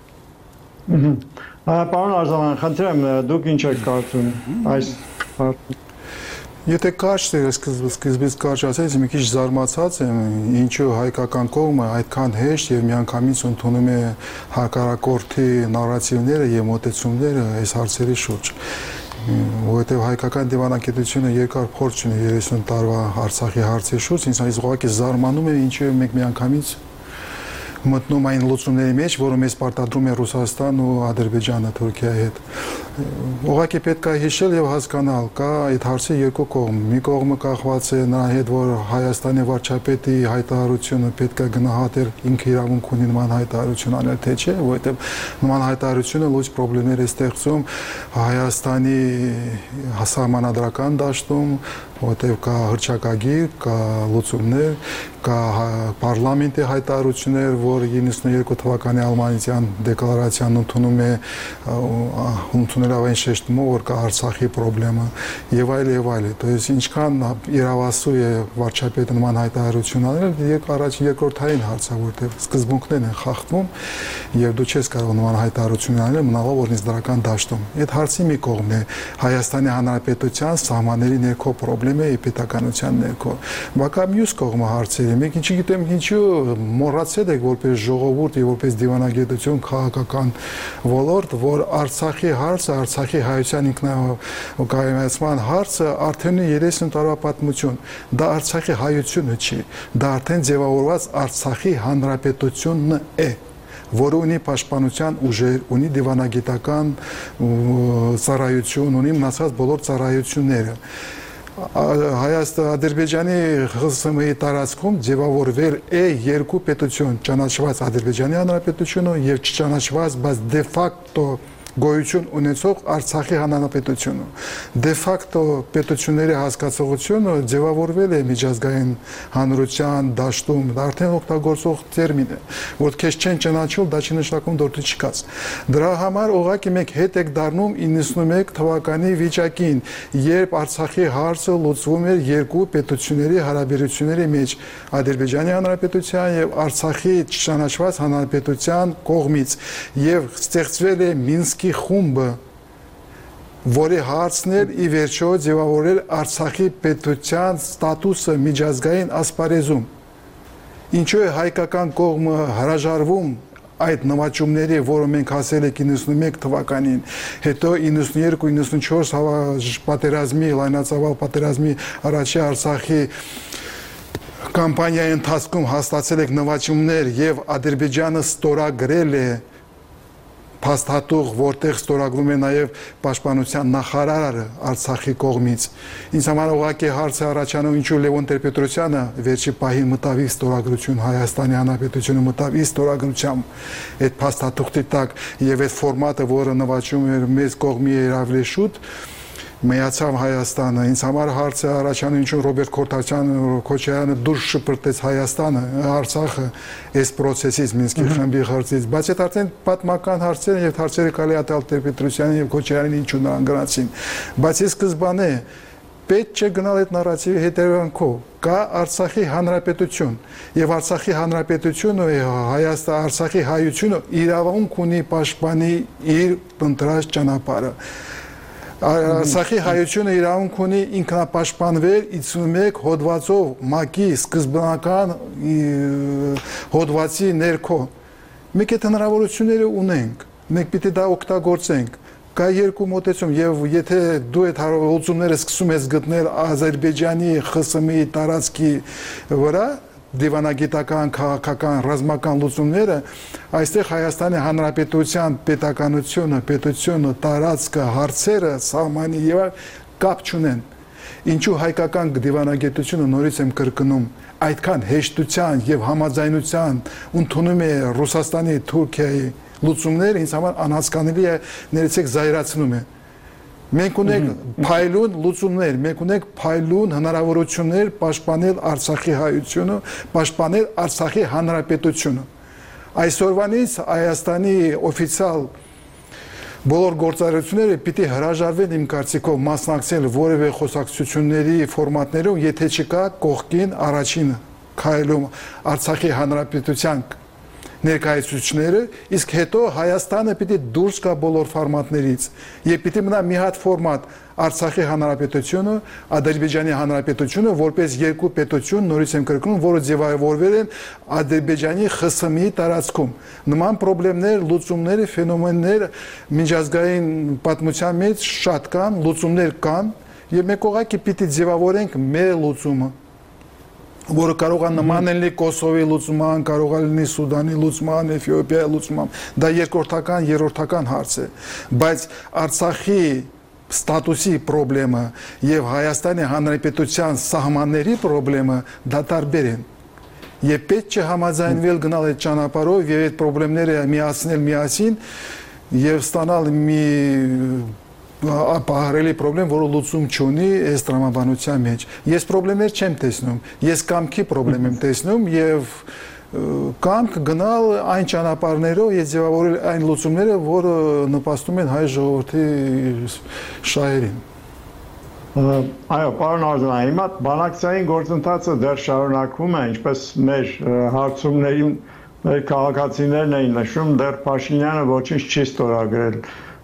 S1: Պարոն Արզաման, խնդրեմ, դուք ինչ եք կարծում այս հարցում։
S7: Եթե կարճ սկզբից կարճ ասած, մի քիչ զարմացած եմ, ինչու հայկական կողմը այդքան հեշտ եւ միանգամից ընդունում է հակառակորդի նարատիվները եւ մոտեցումները այս հարցերի շուրջ։ Որովհետև հայկական դիվանագիտությունը երկար փորձ ունի 30 տարվա Արցախի հարցի շուրջ, ինձ ուղղակի զարմանում է ինչու մենք միանգամից մտնում այն լուծումների մեջ, որը մեզ պարտադրում է Ռուսաստան ու Ադրբեջանը Թուրքիայի հետ։ Ուղղակի պետք է հիշել եւ հասկանալ, կա այդ հարցի երկու կողմ։ Մի կողմը կախված է նրա հետ, որ Հայաստանի վարչապետի հայտարարությունը պետք է գնահատել, ինքը իրավունք ունի նման հայտարարություն անել, թե չէ, որովհետեւ նման հայտարարությունը լույս խնդիրներ է ստեղծում Հայաստանի հասարմանադրական դաշտում, որտեղ կա հռչակագիր, կա լուծումներ, կա պարլամենտի հայտարարություններ, որ 92 թվականի Ալմանիզյան դեկլարացիան ընդունում է այն շեշտումով, որ կա Արցախի խնդրեմը եւ այլ եւ այլ։ То есть ինչքան իրավասու է վարչապետը նման հայտարարություն անել, երկրորդային հարց է, որտեղ սկզբունքներն են խախտվում եւ դու չես կարող նման հայտարարություն անել մնալով օրենսդրական դաշտում։ Այդ հարցի մի կողմն է Հայաստանի Հանրապետության սահմանների ներքո է պետականության ներքո։ Բակա մյուս կողմը հարցերը, մենք չգիտեմ ինչու մոռացել եք որպես ժողովուրդ եւ որպես դիվանագիտություն քաղաքական ոլորտ, որ Արցախի հարցը, Արցախի հայության ինքնակայունացման հարցը արդեն 30 տարվա պատմություն։ Դա Արցախի հայությունը չի, դա արդեն ձևավորված Արցախի հանրապետությունն է, որը ունի պաշտպանության ուժեր, ունի դիվանագիտական ծառայություն, ունի մնացած բոլոր ծառայությունները։ Ադրբեջանի ԽՍՀՄ-ի տարածքում ձևավորվել է երկու պետություն, ճանաչված Ադրբեջանի Հանրապետությունը եւ չճանաչված, բայց դե ֆակտո գոյություն ունեցող Արցախի հանրապետությունը։ Դե ֆակտո պետությունների հասկացողությունը ձևավորվել է միջազգային հանրության դաշտում, դա արդեն օգտագործող տերմին է, որ քեզ չեն ճանաչում, դա չի նշանակում, որ դու չկաս։ Դրա համար ուղղակի մենք հետ եք դառնում 91 թվականի վիճակին, երբ Արցախի հարցը լուծվում էր երկու պետությունների հարաբերությունների մեջ, Ադրբեջանի հանրապետության եւ Արցախի չճանաչված հանրապետության կողմից, եւ ստեղծվել է Մինսկի խումբը, որի հարցն էր ի վերջո ձևավորել Արցախի պետության ստատուսը միջազգային ասպարեզում։ Ինչու է հայկական կողմը հրաժարվում այդ նվաճումների, որը մենք հասել ենք 91 թվականին, հետո 92-94 պատերազմի, լայնածավալ պատերազմի առաջի Արցախի կամպանիայի ընթացքում հաստատել եք նվաճումներ եւ Ադրբեջանը ստորագրել է փաստաթուղթ, որտեղ ստորագրում է նաև պաշտպանության նախարարը Արցախի կողմից։ Ինձ համար ուղղակի հարց է առաջանում, ինչու Լևոն Տեր-Պետրոսյանը վերջի պահին մտավ իր ստորագրություն, Հայաստանի Հանրապետությունը մտավ իր ստորագրությամբ այդ փաստաթուղթի տակ եւ այդ ֆորմատը, որը նվաճում էր մեծ կողմի էր ավելի շուտ, միացավ Հայաստանը։ Ինձ համար հարց է առաջանում, ինչու Ռոբերտ Քոչարյանը դուրս շպրտեց Հայաստանը, Արցախը այս process-ից, Մինսկի խմբի հարցից, բայց այդ արդեն պատմական հարցեր են եւ հարցերը կարելի է տալ Տեր-Պետրոսյանին եւ Քոչարյանին ինչու նրան գնացին։ Բայց ի սկզբանե պետք չէ գնալ այդ նարատիվի հետևանքով։ Կա Արցախի հանրապետություն եւ Արցախի հանրապետությունը Արցախի հայությունը իրավունք ունի պաշտպանի իր ընտրած ճանապարհը։ Արցախի հայությունը իրավունք ունի ինքնապաշտպանվել 51 հոդվածով ՄԱԿ-ի սկզբնական հոդվածի ներքո։ Մենք այդ հնարավորությունները ունենք, մենք պիտի դա օգտագործենք։ Կա երկու մոտեցում եւ եթե դու այդ հարցումները սկսում ես գտնել Ադրբեջանի ԽՍՀՄ-ի տարածքի վրա դիվանագիտական, քաղաքական, ռազմական լուծումները, այստեղ Հայաստանի Հանրապետության պետությունը, տարածքը, հարցերը, սահմանի եւ կապ չունեն։ Ինչու հայկական դիվանագիտությունը նորից եմ կրկնում, այդքան հեշտության եւ համաձայնության ընդունում է Ռուսաստանի, Թուրքիայի լուծումները, ինձ համար անհասկանալի է, ներեցեք զայրացնում է։ Մենք ունենք փայլուն լուծումներ, մենք ունենք փայլուն հնարավորություններ պաշտպանել Արցախի հայությունը, պաշտպանել Արցախի հանրապետությունը։ Այսօրվանից Հայաստանի օֆիցիալ բոլոր գործառույթները պիտի հրաժարվեն իմ կարծիքով մասնակցել որևէ խոսակցությունների ֆորմատներում, եթե չկա կողքին առաջին քայլում Արցախի հանրապետության ներկայացուցիչները, իսկ հետո Հայաստանը պիտի դուրս գա բոլոր ֆորմատներից եւ պիտի մնա մի հատ ֆորմատ Արցախի հանրապետությունը, Ադրբեջանի հանրապետությունը, որպես երկու պետություն, նորից եմ կրկնում, որը ձևավորվել են Ադրբեջանի ԽՍՀՄ-ի տարածքում։ Նման խնդիրներ, լուծումները, ֆենոմեններ միջազգային պատմության մեջ շատ կան, լուծումներ կան եւ մենք ուղղակի պիտի ձևավորենք մեր լուծումը, որը կարող է նման լինի Կոսովի լուծման, կարող է լինի Սուդանի լուծման, Էթիոպիայի լուծման, դա երկրորդական, երրորդական հարց է, բայց Արցախի ստատուսի խնդրեմը եւ Հայաստանի Հանրապետության սահմանների խնդրեմը դա տարբեր են։ Եվ պետք չէ համաձայնվել գնալ այդ ճանապարհով եւ այդ խնդիրները միացնել միասին եւ ստանալ մի ապահարելի խնդրեմ, որը լուծում չունի այս տրամաբանության մեջ։ Ես խնդիրներ չեմ տեսնում, ես կամքի խնդրեմ եմ տեսնում եւ կամք գնալ այն ճանապարհներով եւ ձևավորել այն լուծումները, որը նպաստում են հայ ժողովրդի շահերին։
S1: Այո, պարոն Արզանյան, հիմա բանակցային գործընթացը դեռ շարունակվում է, ինչպես մեր հարցումներին մեր քաղաքացիներն էին նշում, դեռ Փաշինյանը ոչինչ չի ստորագրել։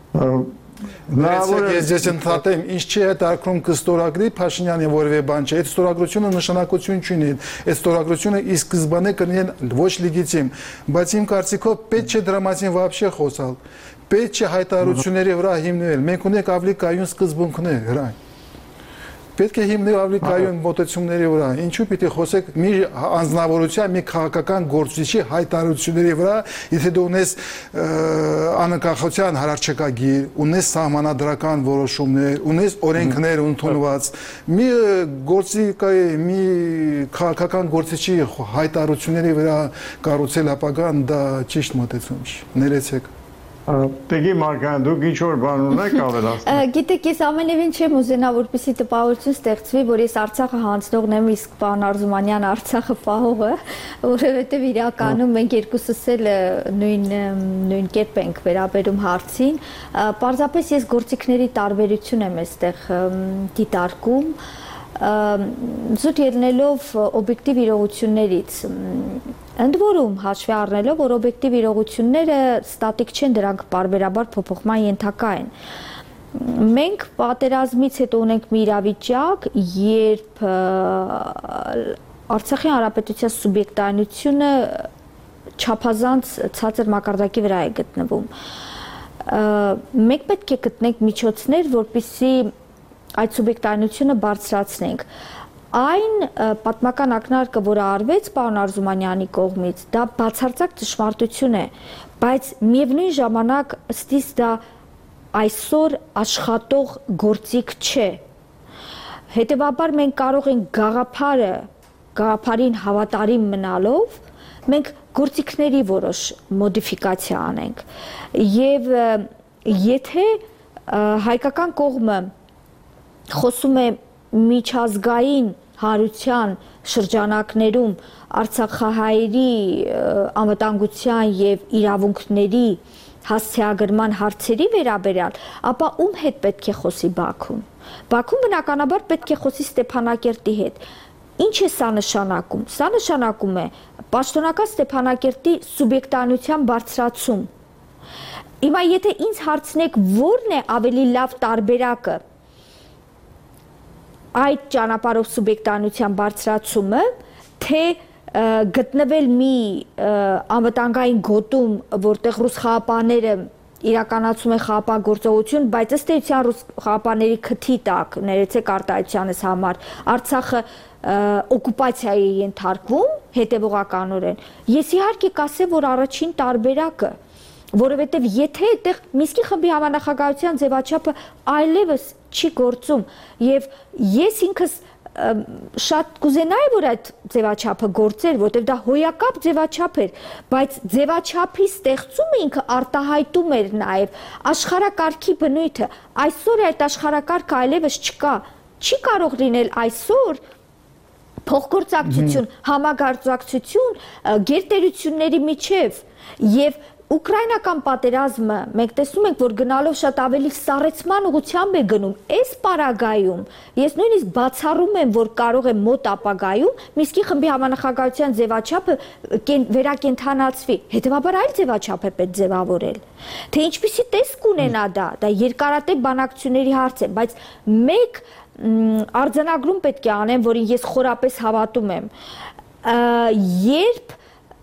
S7: Ես ձեզ ընդհատեմ, ինչ չի հետաքրքրում կստորագրի Փաշինյանի որևէ բան չէ, այդ ստորագրությունը նշանակություն չունի, այդ ստորագրությունը ի սկզբանե կլինի ոչ լեգիտիմ, բայց իմ կարծիքով պետք չէ դրա մասին вообще խոսալ, պետք չէ հայտարարությունների վրա հիմնվել, մենք ունենք ավելի կայուն սկզբունքներ, հրայն։ Պետք է հիմնել ավելի կայուն մոտեցումների վրա, ինչու պիտի խոսեք մի անձնավորության, մի քաղաքական գործիչի հայտարարությունների վրա, եթե դու ունես անկախության հարաճակագիր, ունես սահմանադրական որոշումներ, ունես օրենքներ ընդունված, մի գործիքայի, մի քաղաքական գործիչի հայտարարությունների վրա կառուցել ապագան, դա ճիշտ մոտեցում չի, ներեցեք։
S1: Տեգի Մարգարյան, դուք ինչ-որ բան ունեք ավելացնել։
S6: Գիտեք, ես ամենևին չեմ ուզենա, որպեսզի տպավորություն ստեղծվի, որ ես Արցախը հանձնողն եմ, իսկ պարոն Արզումանյան Արցախը պահողը, որովհետև իրականում մենք երկուսս էլ նույն կերպ ենք վերաբերում հարցին։ Պարզապես ես գործիքների տարբերություն եմ այստեղ դիտարկում, զուտ ելնելով օբյեկտիվ իրողություններից։ Ընդ որում հաշվի առնելով, որ օբյեկտիվ իրողությունները ստատիկ չեն, դրանք պարբերաբար փոփոխման ենթակա են։ Մենք պատերազմից հետո ունենք մի իրավիճակ, երբ Արցախի հանրապետության սուբյեկտայնությունը չափազանց ցածր մակարդակի վրա է գտնվում։ Մենք պետք է գտնենք միջոցներ, որպեսզի այդ սուբյեկտայնությունը բարձրացնենք։ Այն պատմական ակնարկը, որը արվեց պարոն Արզումանյանի կողմից, դա բացարձակ ճշմարտություն է, բայց միևնույն ժամանակ ըստիս դա այսօր աշխատող գործիք չէ։ Հետևաբար մենք կարող ենք գաղափարին հավատարիմ մնալով մենք գործիքների որոշ մոդիֆիկացիա անենք եւ եթե հայկական կողմը խոսում է միջազգային հանրության շրջանակներում արցախահայերի անվտանգության եւ իրավունքների հասցեագրման հարցերի վերաբերյալ, ապա ում հետ պետք է խոսի Բաքուն։ Բաքուն բնականաբար պետք է խոսի Ստեփանակերտի հետ։ Ինչ է սա նշանակում։ Սա նշանակում է պաշտոնական Ստեփանակերտի սուբյեկտայնության բարձրացում։ Հիմա եթե ինձ հարցնեք, ո՞րն է ավելի լավ տարբերակը այդ ճանապարհով սուբյեկտայնության բարձրացումը, թե գտնվել մի անվտանգային գոտում, որտեղ ռուս խաղապահները իրականացում են խաղապահ բայց ըստ էության ռուս խաղապահների քթի տակ, ներեցեք արտահայտությանս համար, Արցախը օկուպացիայի է ենթարկվում հետևողականորեն։ Ես իհարկե կասեմ, որ առաջին տարբերակը, որովհետև եթե այդտեղ Մինսկի խմբի համանախագահության ձևաչափը այլևս չի գործում եւ ես ինքս շատ կուզենայի, որ այդ ձևաչափը գործեր, որտեղ դա հոյակապ ձևաչափ էր, բայց ձևաչափի ստեղծումը ինքը արտահայտում էր նաև աշխարհակարգի բնույթը։ Այսօր այդ աշխարհակարգը այլևս չկա, չի կարող լինել այսօր փոխգործակցություն, համագործակցություն գերտերությունների միջև եւ Ուկրաինական պատերազմը մենք տեսնում ենք, որ գնալով շատ ավելի սառեցման ուղղությամբ է գնում։ Այս պարագայում ես նույնիսկ բացառում եմ, որ կարող է մոտ ապագայում Մինսկի խմբի համանախագահության ձևաչափը վերակենդանացվի։ Հետևաբար այլ ձևաչափ է պետք ձևավորել։ Թե ինչպիսի տեսք ունենա դա երկարատև բանակցությունների հարց է, բայց մեկ արձանագրում պետք է անեմ, որին ես խորապես հավատում եմ։ Երբ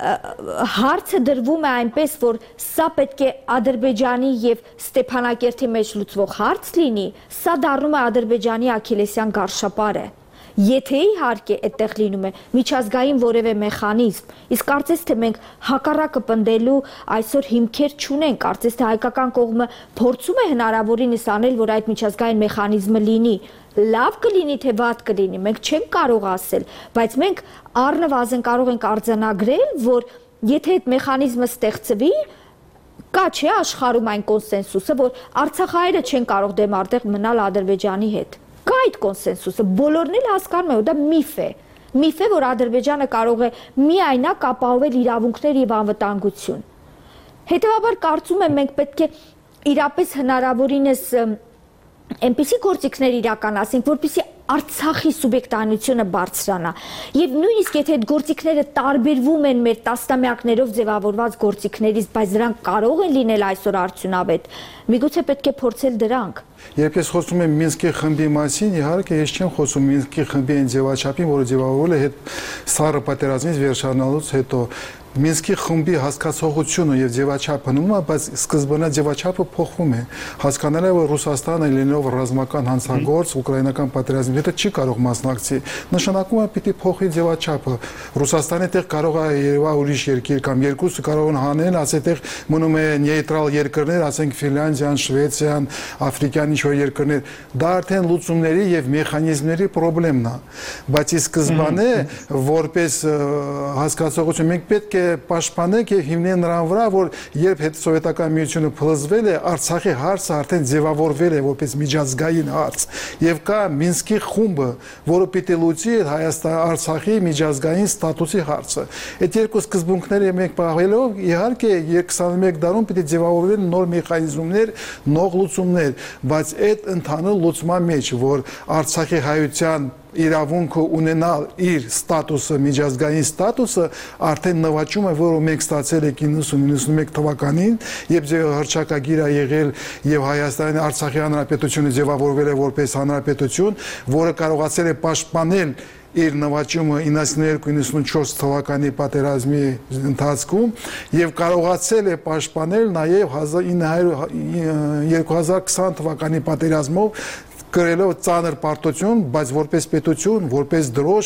S6: հարցը դրվում է այնպես, որ սա պետք է Ադրբեջանի եւ Ստեփանակերտի մեջ լուծվող հարց լինի, սա դառնում է Ադրբեջանի աքիլեսյան գարշապարը։ Եթե իհարկե այդտեղ լինում է միջազգային որևէ մեխանիզմ, իսկ կարծես թե մենք հակառակը պնդելու այսօր հիմքեր չունենք, կարծես թե հայկական կողմը փորձում է հնարավորինս անել, որ այդ միջազգային մեխանիզմը լինի, լավ կլինի թե վատ կլինի, մենք չենք կարող ասել, բայց մենք առնվազն կարող ենք արձանագրել, որ եթե այդ մեխանիզմը ստեղծվի, կա չէ աշխարհում այն կոնսենսուսը, որ արցախահայերը չեն կարող դեմարտեղ մնալ Ադրբեջանի հետ։ Կա այդ կոնսենսուսը, բոլորն էլ հասկանում են, դա միֆ է։ Միֆ է, որ Ադրբեջանը կարող է միայնակ ապահովել իրավունքներ եւ անվտանգություն։ Հետևաբար կարծում եմ մենք պետք է իրապես հնարավորինս այնպիսի գործիքներ իրականացնենք, որպեսզի Արցախի սուբյեկտայնությունը բարձրանա։ Եվ նույնիսկ եթե այդ գործիքները տարբերվում են մեր տասնամյակներով ձևավորված գործիքներից, բայց դրանք կարող են լինել այսօր արդյունավետ, միգուցե պետք է փորձել դրանք։
S7: Երբ ես խոսում եմ Մինսկի խմբի մասին, իհարկե ես չեմ խոսում Մինսկի խմբի այն ձևաչափին, որը ձևավորվել է սառը պատերազմից վերջանալուց հետո։ Մինսկի խմբի հասկացողությունը եւ ձևաչափը նույնն է, բայց սկզբնա ձևաչափը փոխվում է։ Հասկանալի է, որ Ռուսաստանը լինելով ռազմական հանցագործ ուկրաինական պատերազմի հետ չի կարող մասնակցի։ Նշանակում է պիտի փոխի ձևաչափը։ Ռուսաստանի տեղ կարող է Երևա ուրիշ երկիր կամ երկուսը կարող են հանել, ասել տեղ մնում է նեյտրալ երկրներ, ասենք Ֆինլանդիան, Շվեդիան, Աֆրիկան ինչ-որ երկրներ։ Դա արդեն լուծումների եւ մեխանիզմների խնդիրն է։ Բայց ի սկզբանե որպես հասկացողություն մենք պետք է պաշտպանենք եւ հիմնենք նրան վրա, որ երբ հետսովետական միությունը փլուզվել է, Արցախի հարցը արդեն ձևավորվել է որպես միջազգային հարց եւ կա Մինսկի խումբը, որը պիտի լուծի Հայաստան-Արցախի միջազգային ստատուսի հարցը։ Այդ երկու սկզբունքները մենք պահելով, իհարկե 21 դարում պիտի ձևավորվեն նոր մեխանիզմներ, նոր լուծումներ, բայց այդ ընդհանուր լուծման մեջ, որ Արցախի հայության իրավունքը ունենալ իր ստատուսը, միջազգային ստատուսը արդեն նվաճում է, որը մենք ստացել ենք 90-91 թվականին, երբ հռչակագիր է եղել եւ Հայաստանի Արցախի հանրապետությունը ձևավորվել է որպես հանրապետություն, որը կարողացել է պաշտպանել իր նվաճումը 92-94 թվականի պատերազմի ընթացքում եւ կարողացել է պաշտպանել նաեւ 2020 թվականի պատերազմով կրելով ծանր պարտություն, բայց որպես պետություն, որպես դրոշ,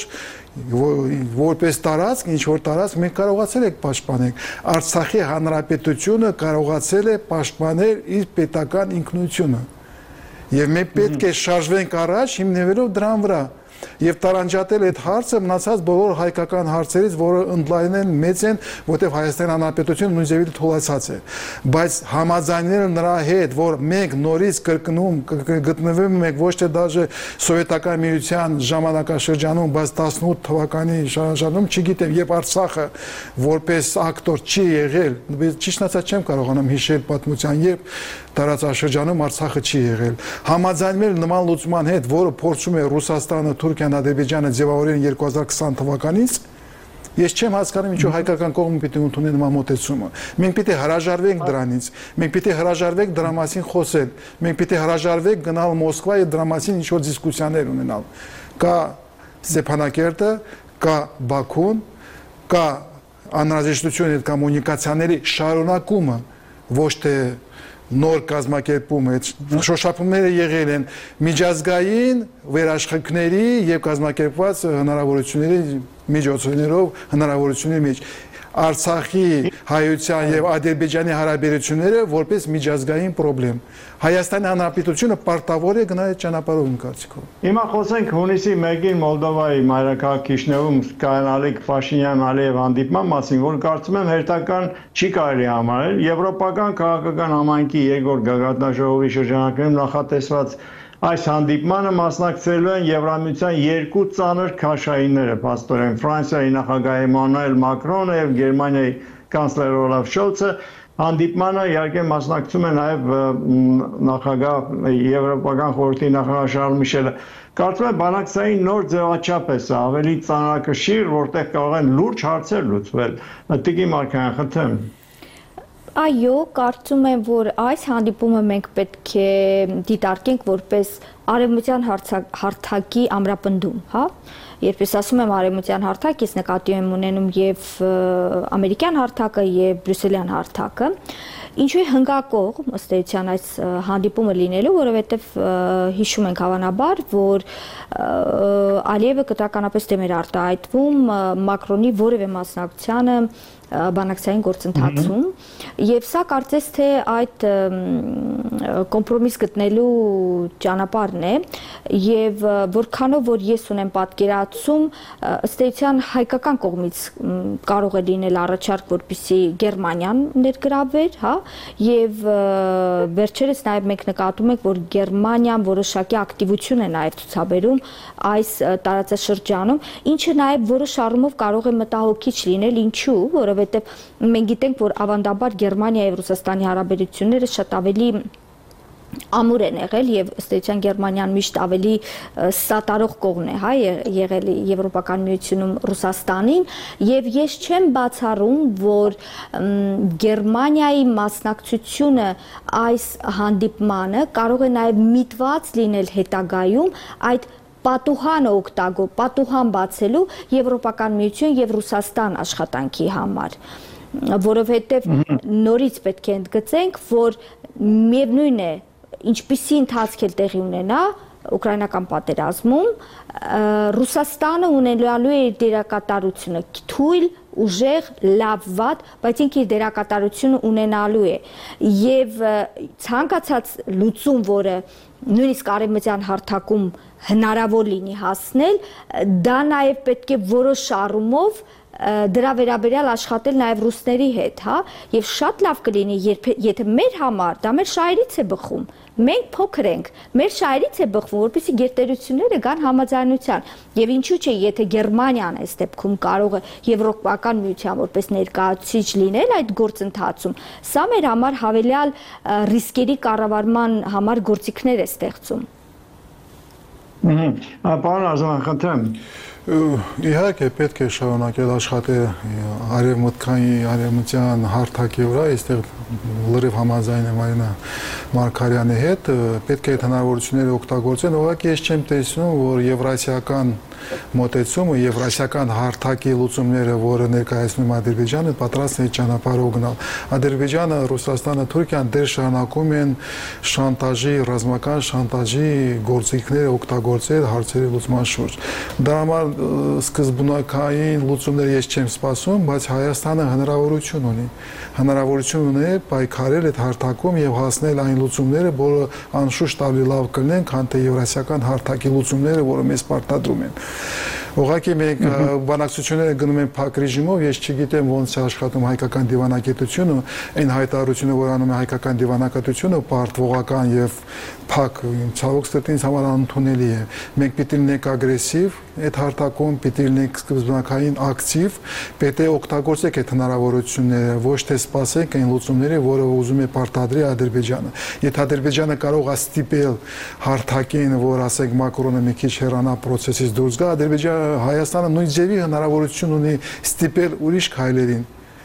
S7: որպես տարածք, ինչ որ տարածք մենք կարողացել ենք պաշտպանել։ Արցախի հանրապետությունը կարողացել է պաշտպանել իր պետական ինքնությունը։ Եվ մենք պետք է շարժվենք առաջ հիմնվելով դրան վրա եւ տարանջատել այդ հարցը մնացած բոլոր հայկական հարցերից, որը ընդլայնեն մեծ են, որտեղ Հայաստանի Հանրապետությունը նույն ձևի թողացած է, բայց համաձայնել նրա հետ, որ մենք նորից կրկնում գտնվում ենք ոչ թե դաժե սովետական միության ժամանակաշրջանում, բայց 18 թվականի շրջանում, չգիտեմ, երբ Արցախը որպես ակտոր չի եղել, ճիշտ ասած չեմ կարողանում հիշել պատմության, երբ տարածաշրջանում Արցախը չի եղել։ Համաձայնել նման լուծման հետ, որը փորձում է Ռուսաստանը, Թուրքիան, Ադրբեջանը ձևավորել 2020 թվականից, ես չեմ հասկանում ինչու հայկական կողմը պիտի ընդունի նման մոտեցումը։ Մենք պիտի հրաժարվենք դրանից, մենք պիտի հրաժարվենք դրա մասին խոսել, մենք պիտի հրաժարվենք գնալ Մոսկվա եւ դրա մասին ինչ որ դիսկուսիաներ ունենալ։ Կա Ստեփանակերտը, կա Բաքուն, կա անհրաժեշտությունը այդ կոմունիկացիաների շարունակումը, ոչ թե նոր կազմակերպում է, շոշափումները եղել են միջազգային վերաշխիքների եւ կազմակերպված հնարավորությունների միջոցներով հնարավորությունների մեջ Արցախի հայության եւ Ադրբեջանի հարաբերությունները որպես միջազգային խնդրեմ։ Հայաստանի Հանրապետությունը պարտավոր է գնալ այդ ճանապարհով իմ կարծիքով։
S1: Հիմա խոսենք հունիսի 1-ին Մոլդովայի մայրաքաղաք Քիշնևում կայանալիք Փաշինյան-Ալիև հանդիպման մասին, որ կարծում եմ հերթական չի կարելի համարել եվրոպական քաղաքական համայնքի երկրորդ գագաթնաժողովի շրջանակներում նախատեսված այս հանդիպմանը մասնակցելու են Եվրամիության երկու ծանր քաշայինները, փաստորեն Ֆրանսիայի նախագահ Էմանուել Մակրոնը եւ Գերմանիայի կանցլեր Օլաֆ Շոլցը։ Հանդիպմանը իհարկե մասնակցում է նաեւ նախագահ Եվրոպական խորհրդի նախագահ Շարլ Միշելը։ Կարծում եմ բանակցային նոր ձևաչափ է սա, ավելի ծանրակշիռ, որտեղ կարող են լուրջ հարցեր լուծվել։ Տիկին Մարկյան, խնդրեմ։
S6: Այո, կարծում եմ, որ այս հանդիպումը մենք պետք է դիտարկենք որպես արևմտյան հարթակի ամրապնդում, հա? Երբ ես ասում եմ արևմտյան հարթակ, ես նկատի եմ ունենում եւ ամերիկյան հարթակը եւ բրյուսելյան հարթակը։ Ինչու է հնգակողմ ըստ էության այս հանդիպումը լինելու, որովհետև հիշում ենք հավանաբար, որ Ալիևը կտրականապես դեմ էր արտահայտվում Մակրոնի որևէ մասնակցությանը բանակցային գործընթացում եւ սա կարծես թե այդ կոմպրոմիս գտնելու ճանապարհն է եւ որքանով որ ես ունեմ պատկերացում ըստ էության հայկական կողմից կարող է լինել առաջարկ որպեսզի Գերմանիան ներգրավվեր, հա, եւ վերջերս նաեւ մենք նկատում ենք որ Գերմանիան որոշակի ակտիվություն է նաեւ ցուցաբերում այս տարածաշրջանում, ինչը նաեւ որոշ առումով կարող է մտահոգիչ լինել, ինչու, որովհետեւ մենք գիտենք որ ավանդաբար Գերմանիայի եւ Ռուսաստանի հարաբերությունները շատ ավելի ամուր են եղել եւ ըստ էության Գերմանիան միշտ ավելի սատարող կողմն է, հա, եղել Եվրոպական միությունում Ռուսաստանին եւ ես չեմ բացառում, որ Գերմանիայի մասնակցությունը այս հանդիպմանը կարող է նաեւ միտված լինել հետագայում այդ պատուհան բացելու Եվրոպական միություն եւ Ռուսաստան աշխատանքի համար, որովհետեւ նորից պետք է ընդգծենք, որ միևնույն է ինչպիսի ընթացք էլ տեղի ունենա ուկրաինական պատերազմում, Ռուսաստանը ունենալու է իր դերակատարությունը թույլ, ուժեղ, լավ, վատ, բայց ինքը իր դերակատարությունը ունենալու է եւ ցանկացած լուծում, որը նույնիսկ արևմտյան հարթակում հնարավոր լինի հասնել, դա նաեւ պետք է որոշ առումով դրա վերաբերյալ աշխատել նաև ռուսների հետ, հա, եւ շատ լավ կլինի, եթե մեր համար դա մեր շահերից է բխում։ Մենք փոքր ենք, մեր շահերից է բխվում, որպեսզի գերտերությունները գան համաձայնության։ Եվ ինչու՞ չէ, եթե Գերմանիան այս դեպքում կարող է Եվրոպական միության որպես ներկայացուցիչ լինել այդ գործընթացում, սա մեր համար հավելյալ ռիսկերի կառավարման համար գործիքներ է ստեղծում։
S1: Պարոն Ազարյան, խնդրեմ։
S7: Իհարկե պետք է շարունակել աշխատել արևմտյան հարթակի վրա, այստեղ լրիվ համաձայն եմ Արինա Մարգարյանի հետ, պետք է այդ հնարավորությունները օգտագործեն, ուղղակի ես չեմ տեսնում, որ եվրասիական մոտեցումը եւ ռասիական հարթակի լուծումները, որը ներկայացնում Ադրբեջանը, պատրաստ է ճանապարհով գնալ։ Ադրբեջանը, Ռուսաստանը, Թուրքիան դեր շարունակում են շանտաժի, ռազմական շանտաժի գործիքները օգտագործել հարցերի լուծման շուրջ։ Դրա համար սկզբնակային լուծումներ ես չեմ սպասում, բայց Հայաստանը հնարավորություն ունի պայքարել այդ հարթակում եւ հասնել այն լուծումները, որը անշուշտ ավելի լավ կլինեն, քան թե եվրասիական հարթակի լուծումները, որը մեզ պարտադրում են։ Ուղղակի մենք բանակցությունները գնում են փակ ռեժիմով, ես չգիտեմ ոնց է աշխատում հայկական դիվանագիտությունը, այն հայտարարությունը, որ անում է հայկական դիվանագիտությունը, պարտվողական եւ փակ, ցավոք սրտի համար անընդունելի է։ Մենք պիտի լինենք ագրեսիվ այդ հարթակում, պիտի լինենք սկզբնակային ակտիվ, պետք է օգտագործենք այդ հնարավորությունները, ոչ թե սպասենք այն լուծումները, որը ուզում է պարտադրի Ադրբեջանը։ Եթե Ադրբեջանը կարող է ստիպել հարթակին, որ ասենք Մակրոնը մի քիչ հեռանա process-ից դուրս գա, Հայաստանը նույն ձևի հնարավորություն ունի ստիպել ուրիշ քայլերին,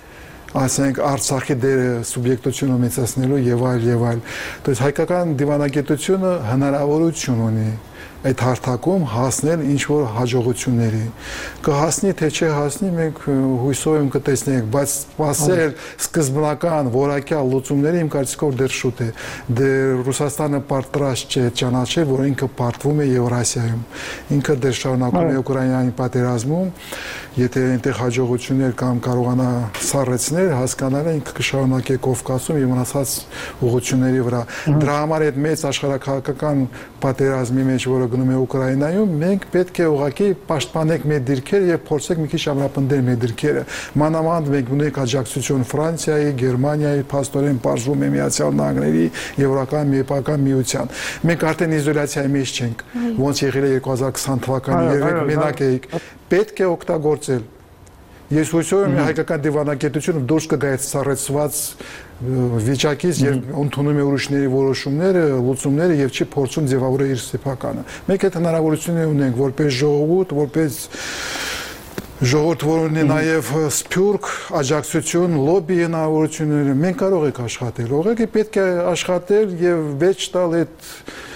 S7: ասենք Արցախի դերը սուբյեկտությունը մեծացնելու եւ այլ։ Դες հայկական դիվանագիտությունը հնարավորություն ունի այդ հարթակում հասնել ինչ-որ հաջողությունների։ Կհասնի թե չհասնի, մենք հույսով եմ կտեսնենք, բայց սպասել սկզբնական որակյալ լուծումները իմ կարծիքով դեռ շուտ է։ Դեռ Ռուսաստանը պատրաստ չէ ճանաչել, որ ինքը պարտվում է Եվրասիայում։ Ինքը դեռ շարունակում է Ուկրաինայի պատերազմում, եթե այնտեղ հաջողություններ կամ կարողանա սառեցնել, հասկանալը ինքը կշարունակի Կովկասում եւ մնացած ուղղությունների վրա։ Դրա համար այդ մեծ աշխարհակահաղական պատերազմի մեջ, որը գնում է Ուկրաինայում, մենք պետք է ուղղակի պաշտպանենք մեր դիրքերը եւ փորձենք մի քիչ ամրապնդել մեր դիրքերը։ Մանավանդ մենք ունենք աջակցություն Ֆրանսիայի, Գերմանիայի, փաստորեն բաժվում է Միացյալ Նահանգների, Եվրոպական միության։ Մենք արդեն իզոլյացիայի մեջ չենք, ոնց եղել է 2020 թվականին, երբ մենակ էինք։ Պետք է օգտագործել։ Ես հույսով եմ հայկական դիվանագիտությունը դուրս կգա այդ սառեցված վիճակից եւ ընդունում է ուրիշների որոշումները, լուծումները եւ չի փորձում ձևավորել իր սեփականը։ Մենք այդ հնարավորությունները ունենք որպես ժողովուրդ, որպես ժողովուրդ, որ ունի նաեւ սփյուռք, աջակցություն, լոբի հնարավորությունները, մենք կարող ենք աշխատել։ Ուղղակի պետք է աշխատել եւ վեճ տալ այդ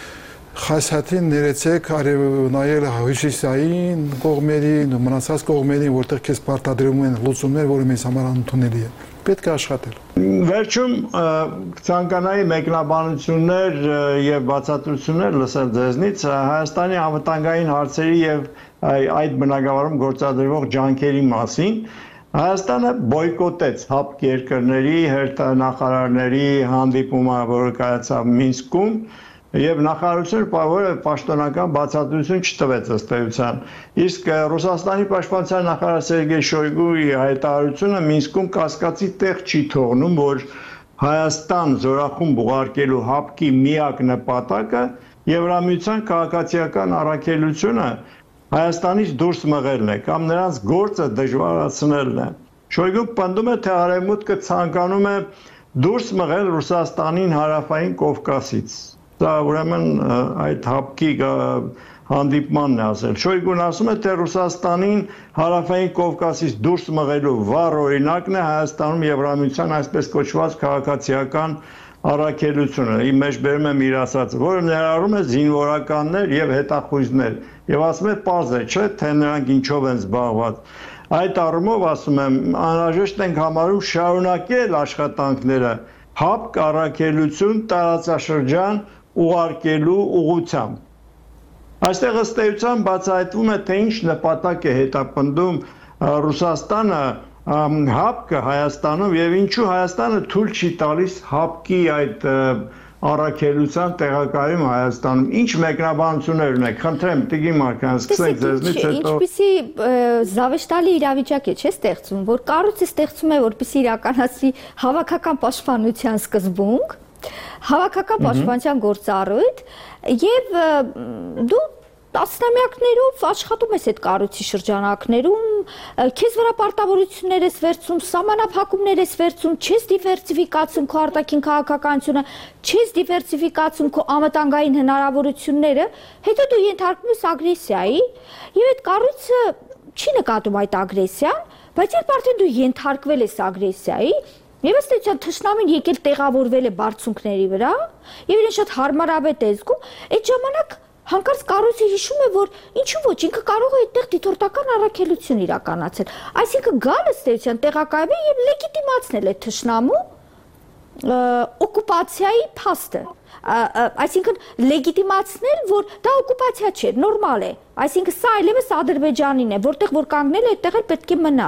S7: Խասաթին ներեցեք նայել հյուսիսային կողմերին, մնացած կողմերին, որտեղ քեզ պարտադրում են լուծումներ, որը մեզ համար անընդունելի է։ Պետք է աշխատել։
S1: Վերջում ցանկանայի մեկնաբանություններ եւ բացատրություններ լսել ձեզնից Հայաստանի անվտանգային հարցերի եւ այդ բնագավառում գործադրվող ջանքերի մասին։ Հայաստանը բոյկոտեց ՀԱՊԿ երկրների հերթանախարարների հանդիպումը, որը կայացավ Մինսկում, եւ նախարարությունը պաշտոնական բացատրություն չտվեց ըստ էության։ Իսկ Ռուսաստանի պաշտպանության նախարար Սերգեյ Շոյգուի հայտարարությունը Մինսկում կասկածի տեղ չի թողնում, որ Հայաստան զորախումբ ուղարկելու ՀԱՊԿ-ի միակ նպատակը Եվրամիության քաղաքացիական առաքելությունը Հայաստանից դուրս մղելն է կամ նրանց գործը դժվարացնելն է։ Շոյգուն պնդում է, թե Արևմուտքը ցանկանում է դուրս մղել Ռուսաստանին հարավային Կովկասից։ Դա ուրեմն այդ ՀԱՊԿ-ի հանդիպմանն է ասել։ Շոյգուն ասում է, թե Ռուսաստանին հարավային Կովկասից դուրս մղելու վառ օրինակն է Հայաստանում Եվրամիության այսպես կոչված քաղաքացիական առաքելությունը։ Իմ մեջ բերում եմ իր ասածը, որը ներառում է զինվորականներ եւ հետախույզներ։ Եվ ասում է, պարզ է, չէ, թե նրանք ինչով են զբաղված։ Այդ առումով ասում եմ, անհրաժեշտ ենք համարում շարունակել աշխատանքները ՀԱՊԿ առաքելություն տարածաշրջան ուղարկելու ուղղությամբ։ Այստեղ ըստ էության բացահայտվում է, թե ինչ նպատակ է հետապնդում Ռուսաստանը ՀԱՊԿ-ը Հայաստանում եւ ինչու Հայաստանը թույլ չի տալիս ՀԱՊԿ-ի այդ առաքելության տեղակայում Հայաստանում։ Ինչ մեկնաբանություններ ունեք։ Խնդրեմ, Տիգին Մարկյան, սկսենք ձեզնից, հետո
S6: ինչպիսի զավեշտալի իրավիճակ է, չէ՞ ստեղծում, որ կառույցը ստեղծում է, որպեսզի իրականացի հավաքական պաշտպանության սկզբունք, հավաքական պաշտպանության գործառույթ եւ դու տասնամյակներով աշխատում ես այդ կառույցի շրջանակներում, քեզ վրա պարտավորություններ ես վերցում, սահմանափակումներ ես վերցում, չես դիվերսիֆիկացում քո արտաքին քաղաքականությունը, չես դիվերսիֆիկացում քո անվտանգային հնարավորությունները, հետո դու ենթարկվում ես ագրեսիայի, եւ այդ կառույցը չի նկատում այդ ագրեսիան, բայց երբ արդեն դու ենթարկվել ես ագրեսիայի, եւ ըստ էության թշնամին եկել տեղավորվել է բարձունքների վրա, եւ իրեն շատ հարմարավետ է զգում, այդ ժամանակ Հանկարծ կառույցը հիշում է, որ ինչու ոչ, ինքը կարող է այդտեղ դիտորդական առաքելություն իրականացնել։ Այսինքն գալը ստեյցիան տեղակայվել եւ լեգիտիմացնել է թշնամու օկուպացիայի փաստը։ Այսինքն լեգիտիմացնել, որ դա օկուպացիա չէ, նորմալ է։ Այսինքն սա այլևս Ադրբեջանին է, որտեղ որ կանգնել է, այդտեղ էլ պետք է մնա։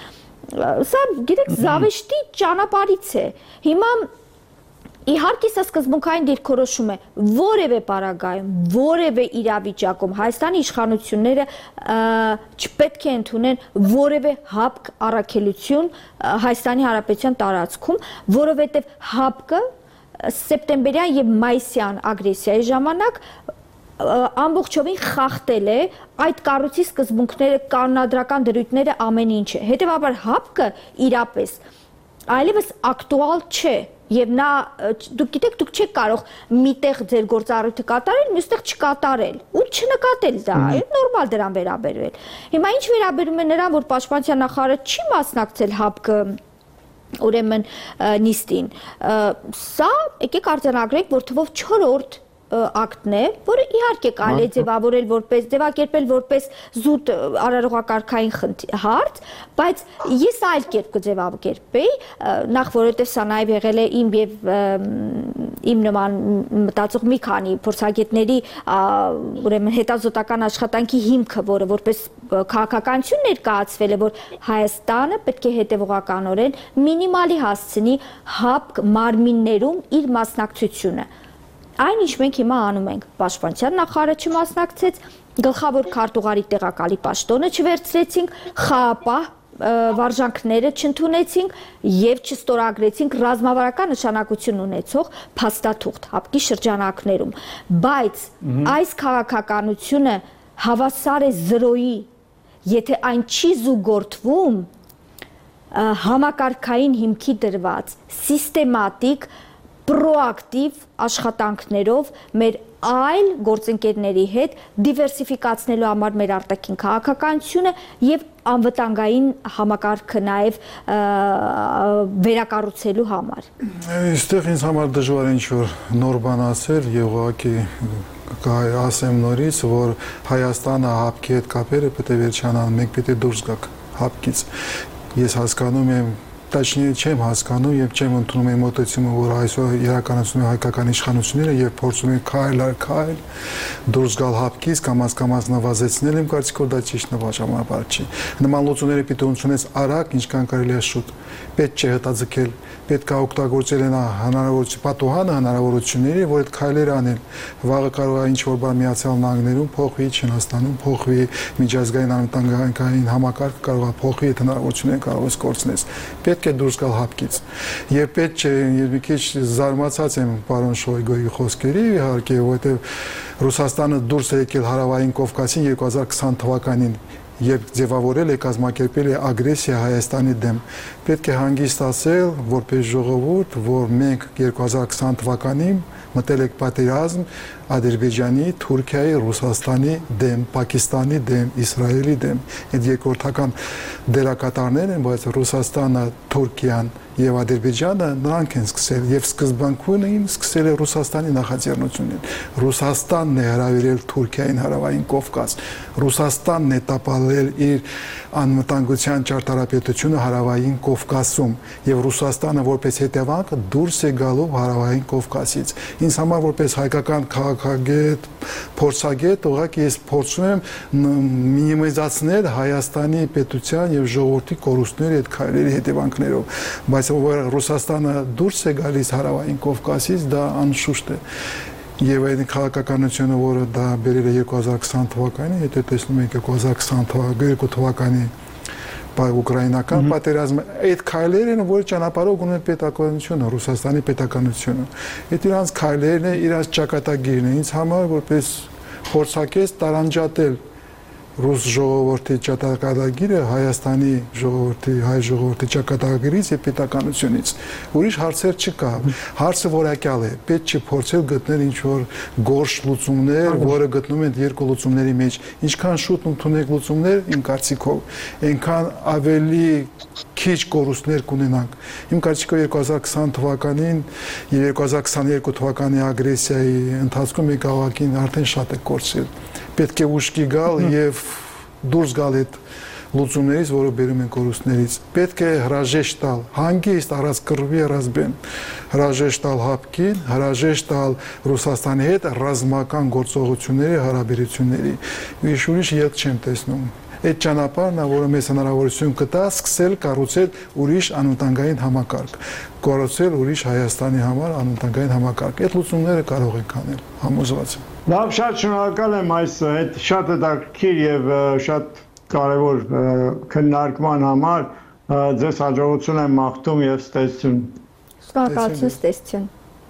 S6: Սա գիտեք զավեշտի ճանապարհից է։ Հիմա իհարկե սա սկզբունքային դիրքորոշում է, որևէ պարագայում, որևէ իրավիճակում Հայաստանի իշխանությունները չպետք է ընդունեն որևէ հապկ առաքելություն Հայաստանի Հանրապետության տարածքում, որովհետև հապկը սեպտեմբերյան եւ մայիսյան ագրեսիայի ժամանակ ամբողջովին խախտել է այդ կառույցի սկզբունքները, կանոնադրական դրույթները, ամեն ինչը։ Հետևաբար հապկը իրապես այլևս ակտուալ չէ եւ նա դուք գիտեք դուք չեք կարող միտեղ ձեր գործառույթը կատարել, մյուստեղ չկատարել ու չնկատել դա, նորմալ դրան վերաբերվել։ Հիմա ինչ վերաբերում է նրան, որ պաշտպանության նախարարը չի մասնակցել հապկը ուրեմն նիստին, սա եկեք արձանագրենք, որ թվով 4-րդ ակտն է, որը իհարկե կարելի է ձևակերպել որպես զուտ արարողակարգային հարց, բայց ես այլ կերպ կձևակերպեի, նախ որովհետև սա նաև եղել է իմ եւ իմ նման մտածող մի քանի փորձագետների ուրեմն հետազոտական աշխատանքի հիմքը, որը որպես քաղաքականություն ներկայացվել է, որ Հայաստանը պետք է հետևողականորեն մինիմալի հասցնի հապկ մարմիններում իր մասնակցությունը։ Այն ինչ մենք հիմա անում ենք, պաշտպանության նախարարը չմասնակցեց, գլխավոր քարտուղարի տեղակալի պաշտոնը չվերցրեցինք, խաղապահ վարժանքները չընդունեցինք եւ չստորագրեցինք ռազմավարական նշանակություն ունեցող փաստաթուղթ հապկի շրջանակներում, բայց այս քաղաքականությունը հավասար է 0-ի, եթե այն չի զուգորդվում համակարգային հիմքի դրված սիստեմատիկ պրոակտիվ աշխատանքներով մեր այլ գործընկերների հետ դիվերսիֆիկացնելու համար մեր արտաքին քաղաքականությունը եւ անվտանգային համակարգը նաեւ վերակառուցելու համար։
S7: Այստեղ ինձ համար դժվար է ինչ-որ նոր բան ասել եւ ուղղակի ասեմ նորից, որ Հայաստանը հապկի հետ կապերը պետք է վերջանան, մենք պետք է դուրս գանք հապկից։ Ես հասկանում եմ Точнее, չեմ հասկանում եւ չեմ ընդունում այն մոտեցումը, որ այսօր իրականացնում է հայկական իշխանությունները եւ փորձում են քայլ առ քայլ դուրս գալ հապկից, կամաց նվազեցնել, իմ կարծիքով դա ճիշտ նվաճանաբար չի։ Նման լուծումները պիտի ունենանք արագ, ինչքան կարելի է շուտ։ Պետք չէ հետաձգել, պետք է օգտագործել հնարավորություն, պատուհանը հնարավորությունների, որ այդ քայլերը անել։ Վաղը կարող է ինչ-որ բան Միացյալ Նահանգներում փոխվի, Չինաստանում փոխվի, միջազգային անվտանգային համակարգը կարող է փոխվի, այդ հնարավորությունները կարող է կորցնել։ Պետք է դուրս գալ հապկից։ Եվ պետք չէ, ես մի քիչ զարմացած եմ պարոն Շոյգոյի խոսքերի, իհարկե, որովհետև Ռուսաստանը դուրս է եկել Հարավային Կովկասին 2020 թվականին եւ ձևավորել է, կազմակերպել է ագրեսիա Հայաստանի դեմ։ Պետք է հանգիստ ասել, որպես ժողովուրդ, որ մենք 2020 թվականին մտել եք պատերազմ Ադրբեջանի, Թուրքիայի, Ռուսաստանի դեմ, Պակիստանի դեմ, Իսրայելի դեմ։ Այդ երկրորդական դերակատարներ են, բայց Ռուսաստանը, Թուրքիան եւ Ադրբեջանը նրանք են սկսել եւ սկզբանքունին սկսել է Ռուսաստանի նախաձեռնությունին։ Ռուսաստանն է հրավիրել Թուրքիային Հարավային Կովկաս։ Ռուսաստանն է տապալել իր անվտանգության ճարտարապետությունը Հարավային Կովկասում եւ Ռուսաստանը որպես հետևանք դուրս է գալու Հարավային Կովկասից։ Ինձ համար որպես հայկական քաղաքագետ, փորձագետ, ուղղակի ես փորձում եմ մինիմիզացնել Հայաստանի պետության եւ ժողովրդի կորուստները այդ քայլերի հետևանքներով, բայց որ Ռուսաստանը դուրս է գալիս Հարավային Կովկասից, դա անշուշտ է։ Եվ այդ քաղաքականությունը, որը դա բերել է 2020 թվականին, եթե տեսնում եք 2022 թվականի ուկրաինական պատերազմը, այդ քայլերն են, որ ճանապարհով գնում են պետականությունը, Ռուսաստանի պետականությունը։ Այդ իրանց քայլերն են, իրանց ճակատագիրն են, ինձ համար որպես փորձակից տարանջատել ռուս ժողովրդի ճակատագիրը Հայաստանի ժողովրդի հայ ժողովրդի ճակատագիրից եւ պետականությունից ուրիշ հարցեր չկա հարցը որակյալ է պետք չի փորձել գտնել ինչ որ գորշ լուծումներ որը գտնում են երկու լուծումների մեջ ինչքան շուտ ընդունեք լուծումներ իմ կարծիքով այնքան ավելի քիչ կորուստներ կունենանք իմ կարծիքով 2020 թվականին եւ 2022 թվականի ագրեսիայի ընթացքում եկավակին արդեն շատ է կորցրել պետք է ուշքի գալ եւ դուրս գալ այդ լուծումներից, որը բերում են կորուստներից։ Պետք է հրաժեշտ տալ հանգիստ առած կռվի առածբեն, հրաժեշտ տալ հապկին, հրաժեշտ տալ Ռուսաստանի հետ ռազմական գործողությունների հարաբերությունների։ Ուրիշ ելք չեմ տեսնում։ Այդ ճանապարհն է, որը մեզ հնարավորություն կտա սկսել կառուցել ուրիշ անվտանգային համակարգ, կառուցել ուրիշ Հայաստանի համար անվտանգային համակարգ։ Այդ լուծումները կարող ենք անել, համոզված եմ։
S1: Լավ, շատ շնորհակալ եմ այս այդ շատ հետաքրքիր եւ շատ կարևոր քննարկման համար։ Ձեզ հաջողություն եմ մաղթում եւ ստեցություն։
S6: Շնորհակալություն, ստեցություն։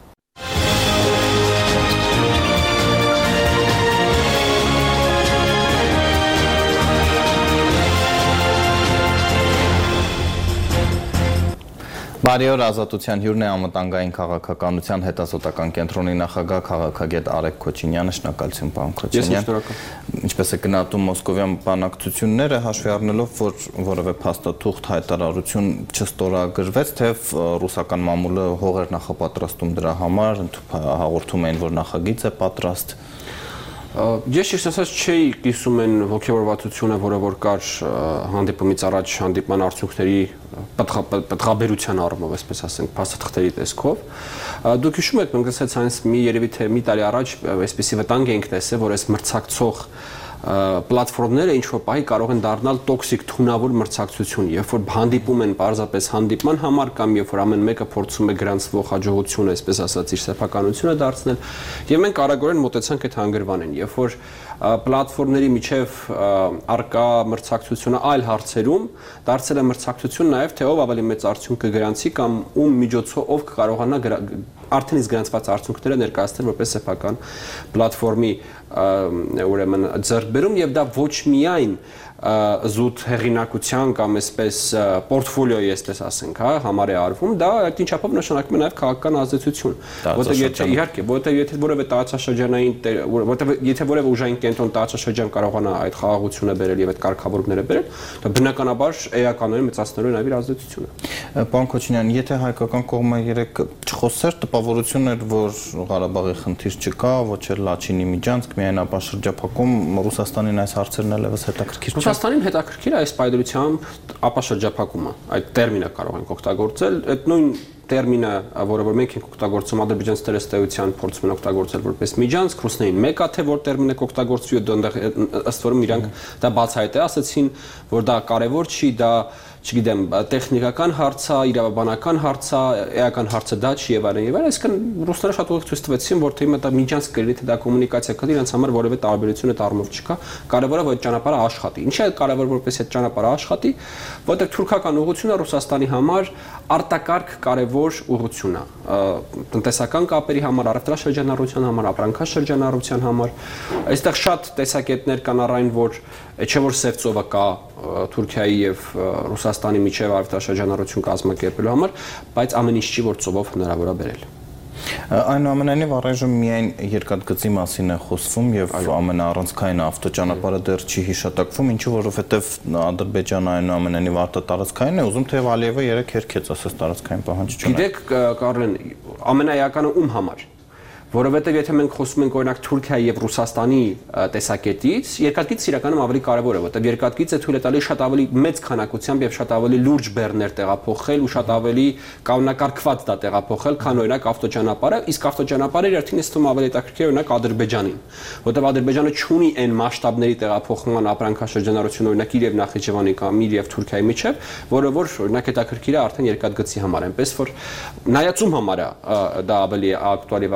S8: Բարի օր, Ազատության հյուրն է անվտանգային քաղաքականության հետազոտական կենտրոնի նախագահ քաղաքագետ Արեգ Քոչինյանը, շնորհակալություն պարոն Քոչինյան։ Ինչպես է գնահատում մոսկովյան բանակցությունները, հաշվի առնելով, որ որևէ փաստաթուղթ հայտարարություն չստորագրվեց, թե ռուսական մամուլը հող էր նախապատրաստում դրա համար, հաղորդում էին, որ նախագիծ է պատրաստ։
S9: Ես ասած չէի կիսում են ոգևորվածությունը, որը որ կար հանդիպումից առաջ հանդիպման արդյունքների պատղաբերության առումով, այսպես ասենք, փաստաթղթերի տեսքով։ Դուք հիշում եք, մենք ասած այնպես երևի թե մի տարի առաջ այսպեսի վտանգ էինք տեսել, որ այս մրցակցող պլատֆորմները ինչ որ պահի կարող են դառնալ տոքսիկ թունավոր մրցակցություն, երբ որ հանդիպում են պարզապես հանդիպման համար կամ երբ որ ամեն մեկը փորձում է գրանցվող հաջողությունը, այսպես ասած, իր սեփականությունը դարձնել, եւ մենք արագորեն մոտեցանք այդ հանգրվանին, երբ որ պլատֆորմների միջև արկա մրցակցությունը այլ հարցերում դարձել է մրցակցություն նաեւ թե ով ավելի մեծ արդյունք կգրանցի կամ ում միջոցով ով կկարողանա արդեն իսկ գրանցված արդյունքները ներկայացնել որպես սեփական պլատֆորմի ուրեմն ձեռքբերում եւ դա ոչ միայն զուտ հեղինակության կամ այսպես պորտֆոլիոյի այսպես ասենք, հա, համար է արվում, դա այդին չափով նշանակում է նաև քաղաքական ազդեցություն, որտեղ եթե իհարկե, որտեղ եթե որևէ տարածաշրջանային, որտեղ եթե որևէ ուժային կենտրոն տարածաշրջան կարողանա այդ խաղաղությունը բերել եւ այդ կարգավորումները բերել, դա բնականաբար էականորեն մեծացնելու է նաև իր ազդեցությունը։
S8: Պարոն Քոչինյան, եթե հայկական կողմը երեք չխոսեր, տպավորություն էր, որ Ղարաբաղի խնդիր չկա, ոչ էլ Լաչինի Միջանցք, միայն ապաշրջափակում Ռուսաստանին այս հարցերն էլ եւս հետաքրքիր
S9: Ռուսաստանին հետաքրքիր է այս պայդրությամբ ապաշրջափակումը, այդ տերմինը կարող ենք օգտագործել, այդ նույն տերմինը, որը որ մենք ենք օգտագործում ադրբեջանցիները ըստ էության փորձում են օգտագործել որպես միջանցք, ռուսներին մեկ է թե որ տերմինը կօգտագործվի, դեռ ըստ որում իրանք դա բացահայտ է, ասացին, որ դա կարևոր չի, դա չգիտեմ, տեխնիկական հարց է, իրավաբանական հարց է, էական հարցը դա չի եւ այլն, այսինքն ռուսները շատ ուղիղ ցույց տվեցին, որ թե դա միջանցք կլինի, թե դա կոմունիկացիա կլինի, իրենց համար որևէ տարբերություն այդ առումով չկա, կարևորը որ այդ ճանապարհը աշխատի։ Ինչի՞ է կարևոր որպես այդ ճանապարհը աշխատի, որտեղ թուրքական ուղղությունը Ռուսաստանի համար արտակարգ կարևոր ուղղություն է, տնտեսական կապերի համար, առևտրաշրջանառության համար, ապրանքաշրջանառության համար, այստեղ շատ տեսակետներ կան առայն, որ չէ որ սև ծովը կա Թուրքիայի եւ Ռուսաստանի միջև առևտրաշրջանառություն կազմակերպելու համար, բայց ամեն ինչ չի որ ծովով հնարավոր է բերել։
S8: Այնուամենայնիվ առայժմ միայն երկաթգծի մասին է խոսվում եւ ամենաառանցքային ավտոճանապարհը դեռ չի հիշատակվում, ինչու որովհետեւ Ադրբեջանը այնուամենայնիվ արտատարածքային է, ուզում թեև Ալիևը երեք հերքեց ասես տարածքային պահանջ չունի։
S9: Գիտեք, Կարլեն, ամենաեականը ում համար Որովհետև եթե մենք խոսում ենք օրինակ Թուրքիայի եւ Ռուսաստանի տեսակետից, երկաթգիծը իրականում ավելի կարևոր է, որտեղ երկաթգիծը թույլ է տալիս շատ ավելի մեծ քանակությամբ եւ շատ ավելի լուրջ բեռներ տեղափոխել ու շատ ավելի կանոնակարգված դա տեղափոխել, քան օրինակ ավտոճանապարհը, իսկ ավտոճանապարհը իրարցին ստում ավելի հետաքրքիր օրինակ Ադրբեջանին, որտեղ Ադրբեջանը չունի այն մասշտաբների տեղափոխման ապրանքաշրջանառություն օրինակ իր եւ Նախիջևանի կամ իր եւ Թուրքիայի միջև, որը որ օրինակ հետաքրքիր է արդեն երկաթգծի համար, այնպես որ նայածում համար է դա ավելի ակտուալ եւ ավելի ական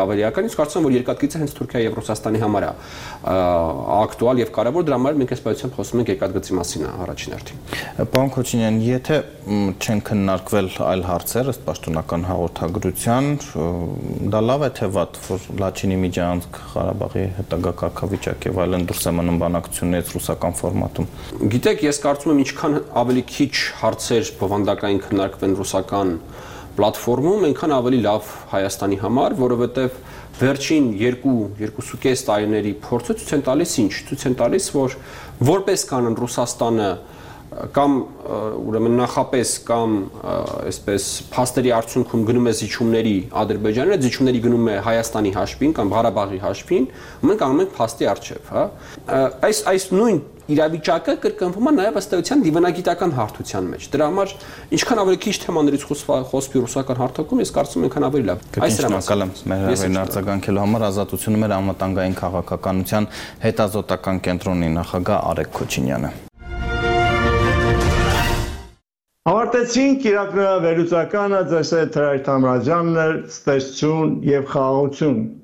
S9: Ես կարծում եմ, որ երկաթգիծը հենց Թուրքիայի եւ Ռուսաստանի համար է ակտուալ եւ կարեւոր, դրա համար մենք այս պայությամբ խոսում ենք երկաթգծի մասին առաջին հերթին։
S8: Պարոն Քոչինյան, եթե չեն քննարկվել այլ հարցեր ըստ պաշտոնական հաղորդագրության, դա լավ է թե վատ, որ Լաչինի Միջանցք, Ղարաբաղի հետագա կարգավիճակ եւ այլն դուրս է մնում բանակցություններից ռուսական ֆորմատում։
S9: Գիտեք, ես կարծում եմ, ինչքան ավելի քիչ հարցեր բովանդակային քննարկվեն ռուսական պլատֆորմում, այնքան ավելի լավ Հայաստանի համար, որովհետեւ վերջին 2.5 տարիների փորձը ցույց են տալիս ինչ, ցույց են տալիս, որ որպես կանոն Ռուսաստանը կամ ուրեմն նախապես կամ այսպես փաստերի արդյունքում գնում է զիջումների Ադրբեջանը, զիջումների գնում է Հայաստանի հաշվին կամ Ղարաբաղի հաշվին, մենք անում ենք փաստի արժև, հա։ Այս նույն իրավիճակը կրկնվում է նաև ըստ էության դիվանագիտական հարթության մեջ։ Դրա համար ինչքան ավելի քիչ թեմաներից խոսվի ռուսական հարթակում, ես կարծում եմ, այնքան ավելի լավ։
S8: Այս շնորհակալ եմ մեր հավերն արձագանքելու համար, Ազատությունը մեր անվտանգային քաղաքականության հետազոտական կենտրոնի նախագահ Արեգ Քոչինյանը։
S1: Ավարտեցինք իրականավերուցականը, ձեզ հետ Հրայր Թամրազյանն էր, ստեսություն եւ խաղաղություն։